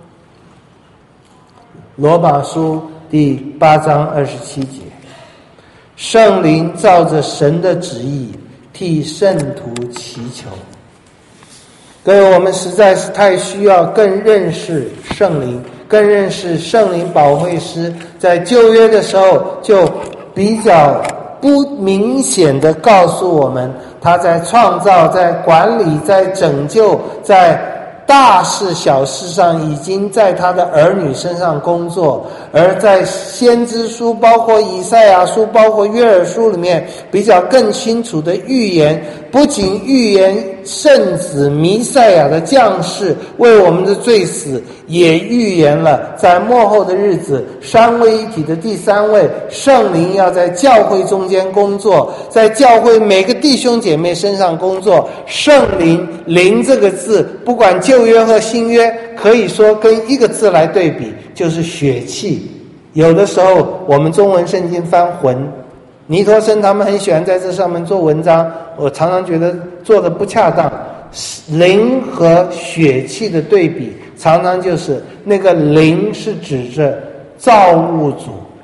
罗马书第8章27节，圣灵照着神的旨意替圣徒祈求。各位，我们实在是太需要更认识圣灵，更认识圣灵保惠师。在旧约的时候就比较不明显的告诉我们，他在创造、在管理、在拯救、在大事小事上已经在他的儿女身上工作。而在先知书，包括以赛亚书，包括约珥书里面比较更清楚的预言，不仅预言圣子弥赛亚的降世为我们的罪死，也预言了在末后的日子三位一体的第三位圣灵要在教会中间工作，在教会每个弟兄姐妹身上工作。圣灵，灵这个字不管旧约和新约，可以说跟一个字来对比，就是血气。有的时候我们中文圣经翻魂，尼托生他们很喜欢在这上面做文章，我常常觉得做得不恰当。灵和血气的对比常常就是那个灵是指着造物主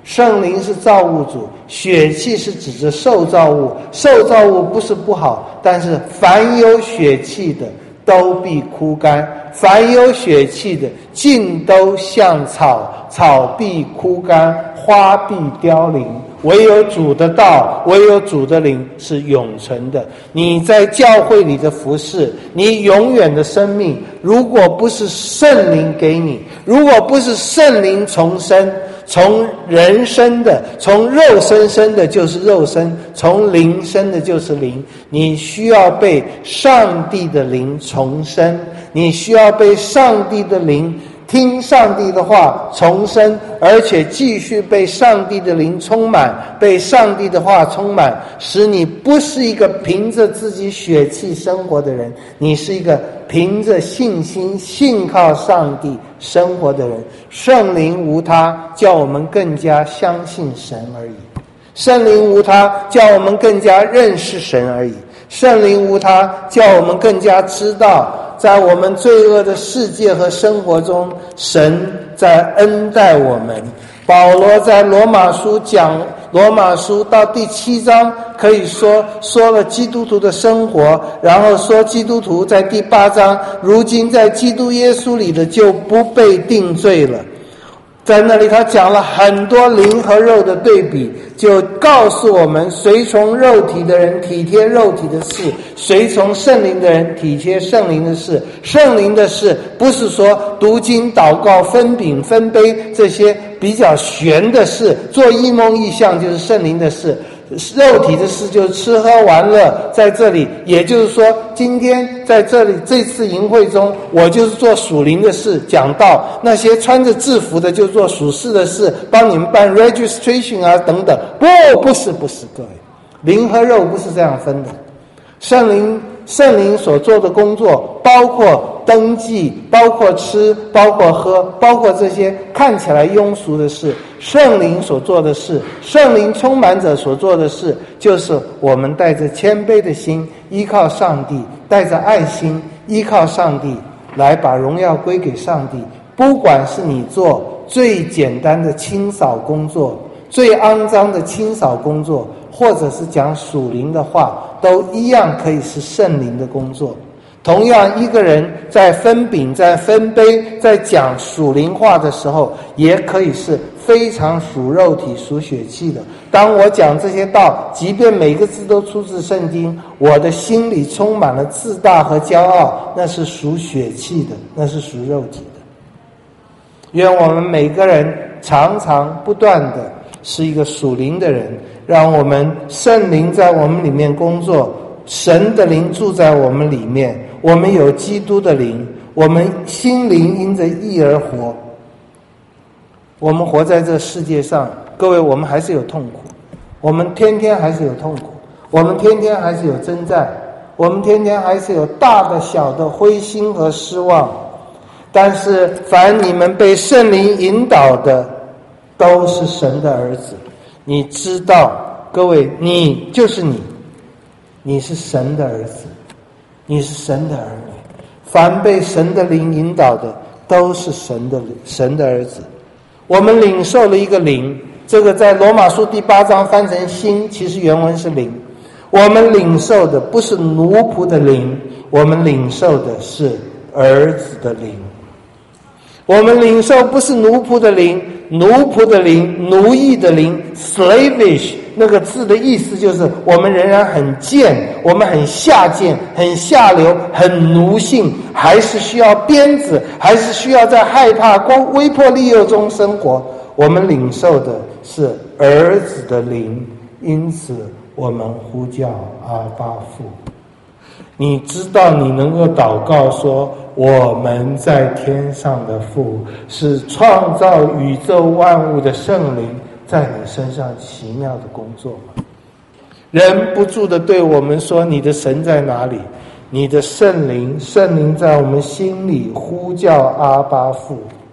圣灵是造物主，血气是指着受造物，受造物不是不好，但是凡有血气的都必枯干，凡有血气的尽都像草，草必枯干，花必凋零，唯有主的道，唯有主的灵是永存的。你在教会里的服事，你永远的生命，如果不是圣灵给你，如果不是圣灵重生，从人生的，从肉身生的就是肉身，从灵生的就是灵。你需要被上帝的灵重生，你需要被上帝的灵听上帝的话重生，而且继续被上帝的灵充满，被上帝的话充满，使你不是一个凭着自己血气生活的人，你是一个凭着信心信靠上帝生活的人。圣灵无他，叫我们更加相信神而已；圣灵无他，叫我们更加认识神而已；圣灵无他，叫我们更加知道在我们罪恶的世界和生活中，神在恩待我们。保罗在罗马书讲罗马书到第7章，可以说了基督徒的生活，然后说基督徒在第8章，如今在基督耶稣里的就不被定罪了。在那里他讲了很多灵和肉的对比，就告诉我们随从肉体的人体贴肉体的事，随从圣灵的人体贴圣灵的事。圣灵的事不是说读经祷告分饼分杯这些比较玄的事，做异梦异象就是圣灵的事，肉体的事就是吃喝玩乐。在这里也就是说，今天在这里这次营会中，我就是做属灵的事，讲道，那些穿着制服的就做属世的事，帮你们办 registration 啊等等。不是各位，灵和肉不是这样分的。圣灵所做的工作包括登记，包括吃，包括喝，包括这些看起来庸俗的事。圣灵所做的事，圣灵充满者所做的事，就是我们带着谦卑的心依靠上帝，带着爱心依靠上帝，来把荣耀归给上帝。不管是你做最简单的清扫工作，最肮脏的清扫工作，或者是讲属灵的话，都一样可以是圣灵的工作。同样，一个人在分饼在分杯在讲属灵话的时候，也可以是非常属肉体属血气的。当我讲这些道，即便每个字都出自圣经，我的心里充满了自大和骄傲，那是属血气的，那是属肉体的。愿我们每个人常常不断的是一个属灵的人，让我们圣灵在我们里面工作，神的灵住在我们里面，我们有基督的灵，我们心灵因着义而活。我们活在这世界上，各位，我们还是有痛苦，我们天天还是有痛苦，我们天天还是有征战，我们天天还是有大的小的灰心和失望。但是凡你们被圣灵引导的，都是神的儿子。你知道，各位，你就是你是神的儿子，你是神的儿女。凡被神的灵引导的，都是神的儿子。我们领受了一个灵，这个在罗马书第8章翻成心，其实原文是灵。我们领受的不是奴仆的灵，我们领受的是儿子的灵。我们领受不是奴仆的灵，奴仆的灵，奴役的灵 slavish 那个字的意思就是我们仍然很贱，我们很下贱，很下流，很奴性，还是需要鞭子，还是需要在害怕威迫利诱中生活。我们领受的是儿子的灵，因此我们呼叫阿爸父。你知道你能够祷告说，我们在天上的父，是创造宇宙万物的圣灵在你身上奇妙的工作吗？人不住地对我们说，你的神在哪里？你的圣灵在我们心里呼叫阿爸父，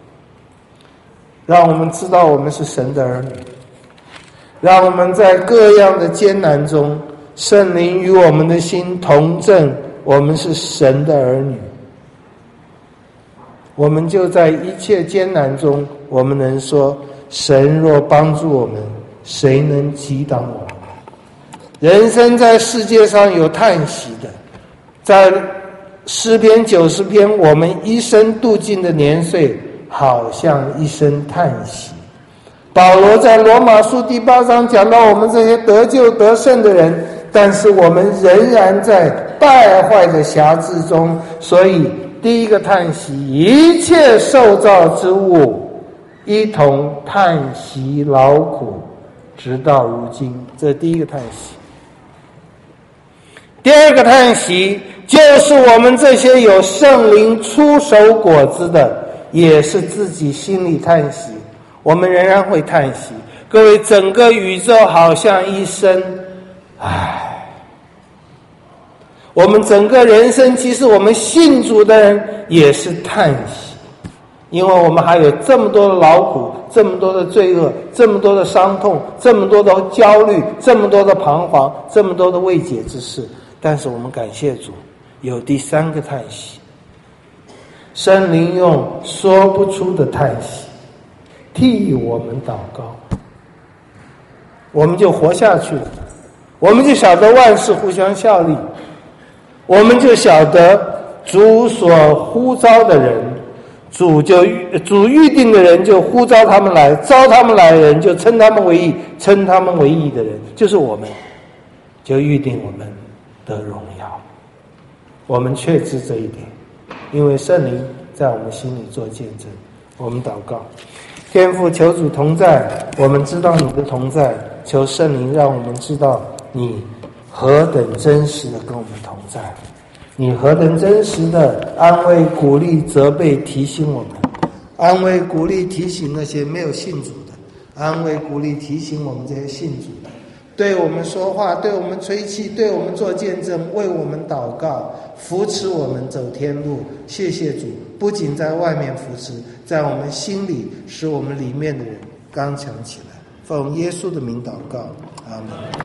让我们知道我们是神的儿女，让我们在各样的艰难中，圣灵与我们的心同证，我们是神的儿女。我们就在一切艰难中，我们能说， 神若帮助我们，谁能击挡我们？人生在世界上有叹息的，在诗篇90篇，我们一生度尽的年岁，好像一声叹息。保罗在罗马书第8章讲到我们这些得救得胜的人，但是我们仍然在败坏的辖制中，所以第一个叹息，一切受造之物一同叹息劳苦，直到如今。这第一个叹息。第二个叹息，就是我们这些有圣灵出手果子的，也是自己心里叹息。我们仍然会叹息。各位，整个宇宙好像一声唉。我们整个人生，其实我们信主的人也是叹息，因为我们还有这么多的劳苦，这么多的罪恶，这么多的伤痛，这么多的焦虑，这么多的彷徨，这么多的未解之事。但是我们感谢主，有第三个叹息，圣灵用说不出的叹息替我们祷告，我们就活下去了，我们就晓得万事互相效力，我们就晓得主所呼召的人，主预定的人就呼召他们来，招他们来的人就称他们为义，称他们为义的人就是我们，就预定我们得荣耀。我们确知这一点，因为圣灵在我们心里做见证。我们祷告，天父，求主同在，我们知道你的同在，求圣灵让我们知道你何等真实的跟我们同在，你何等真实的安慰鼓励责备提醒我们，安慰鼓励提醒那些没有信主的，安慰鼓励提醒我们这些信主的，对我们说话，对我们吹气，对我们做见证，为我们祷告，扶持我们走天路。谢谢主，不仅在外面扶持，在我们心里使我们里面的人刚强起来。奉耶稣的名祷告，阿们。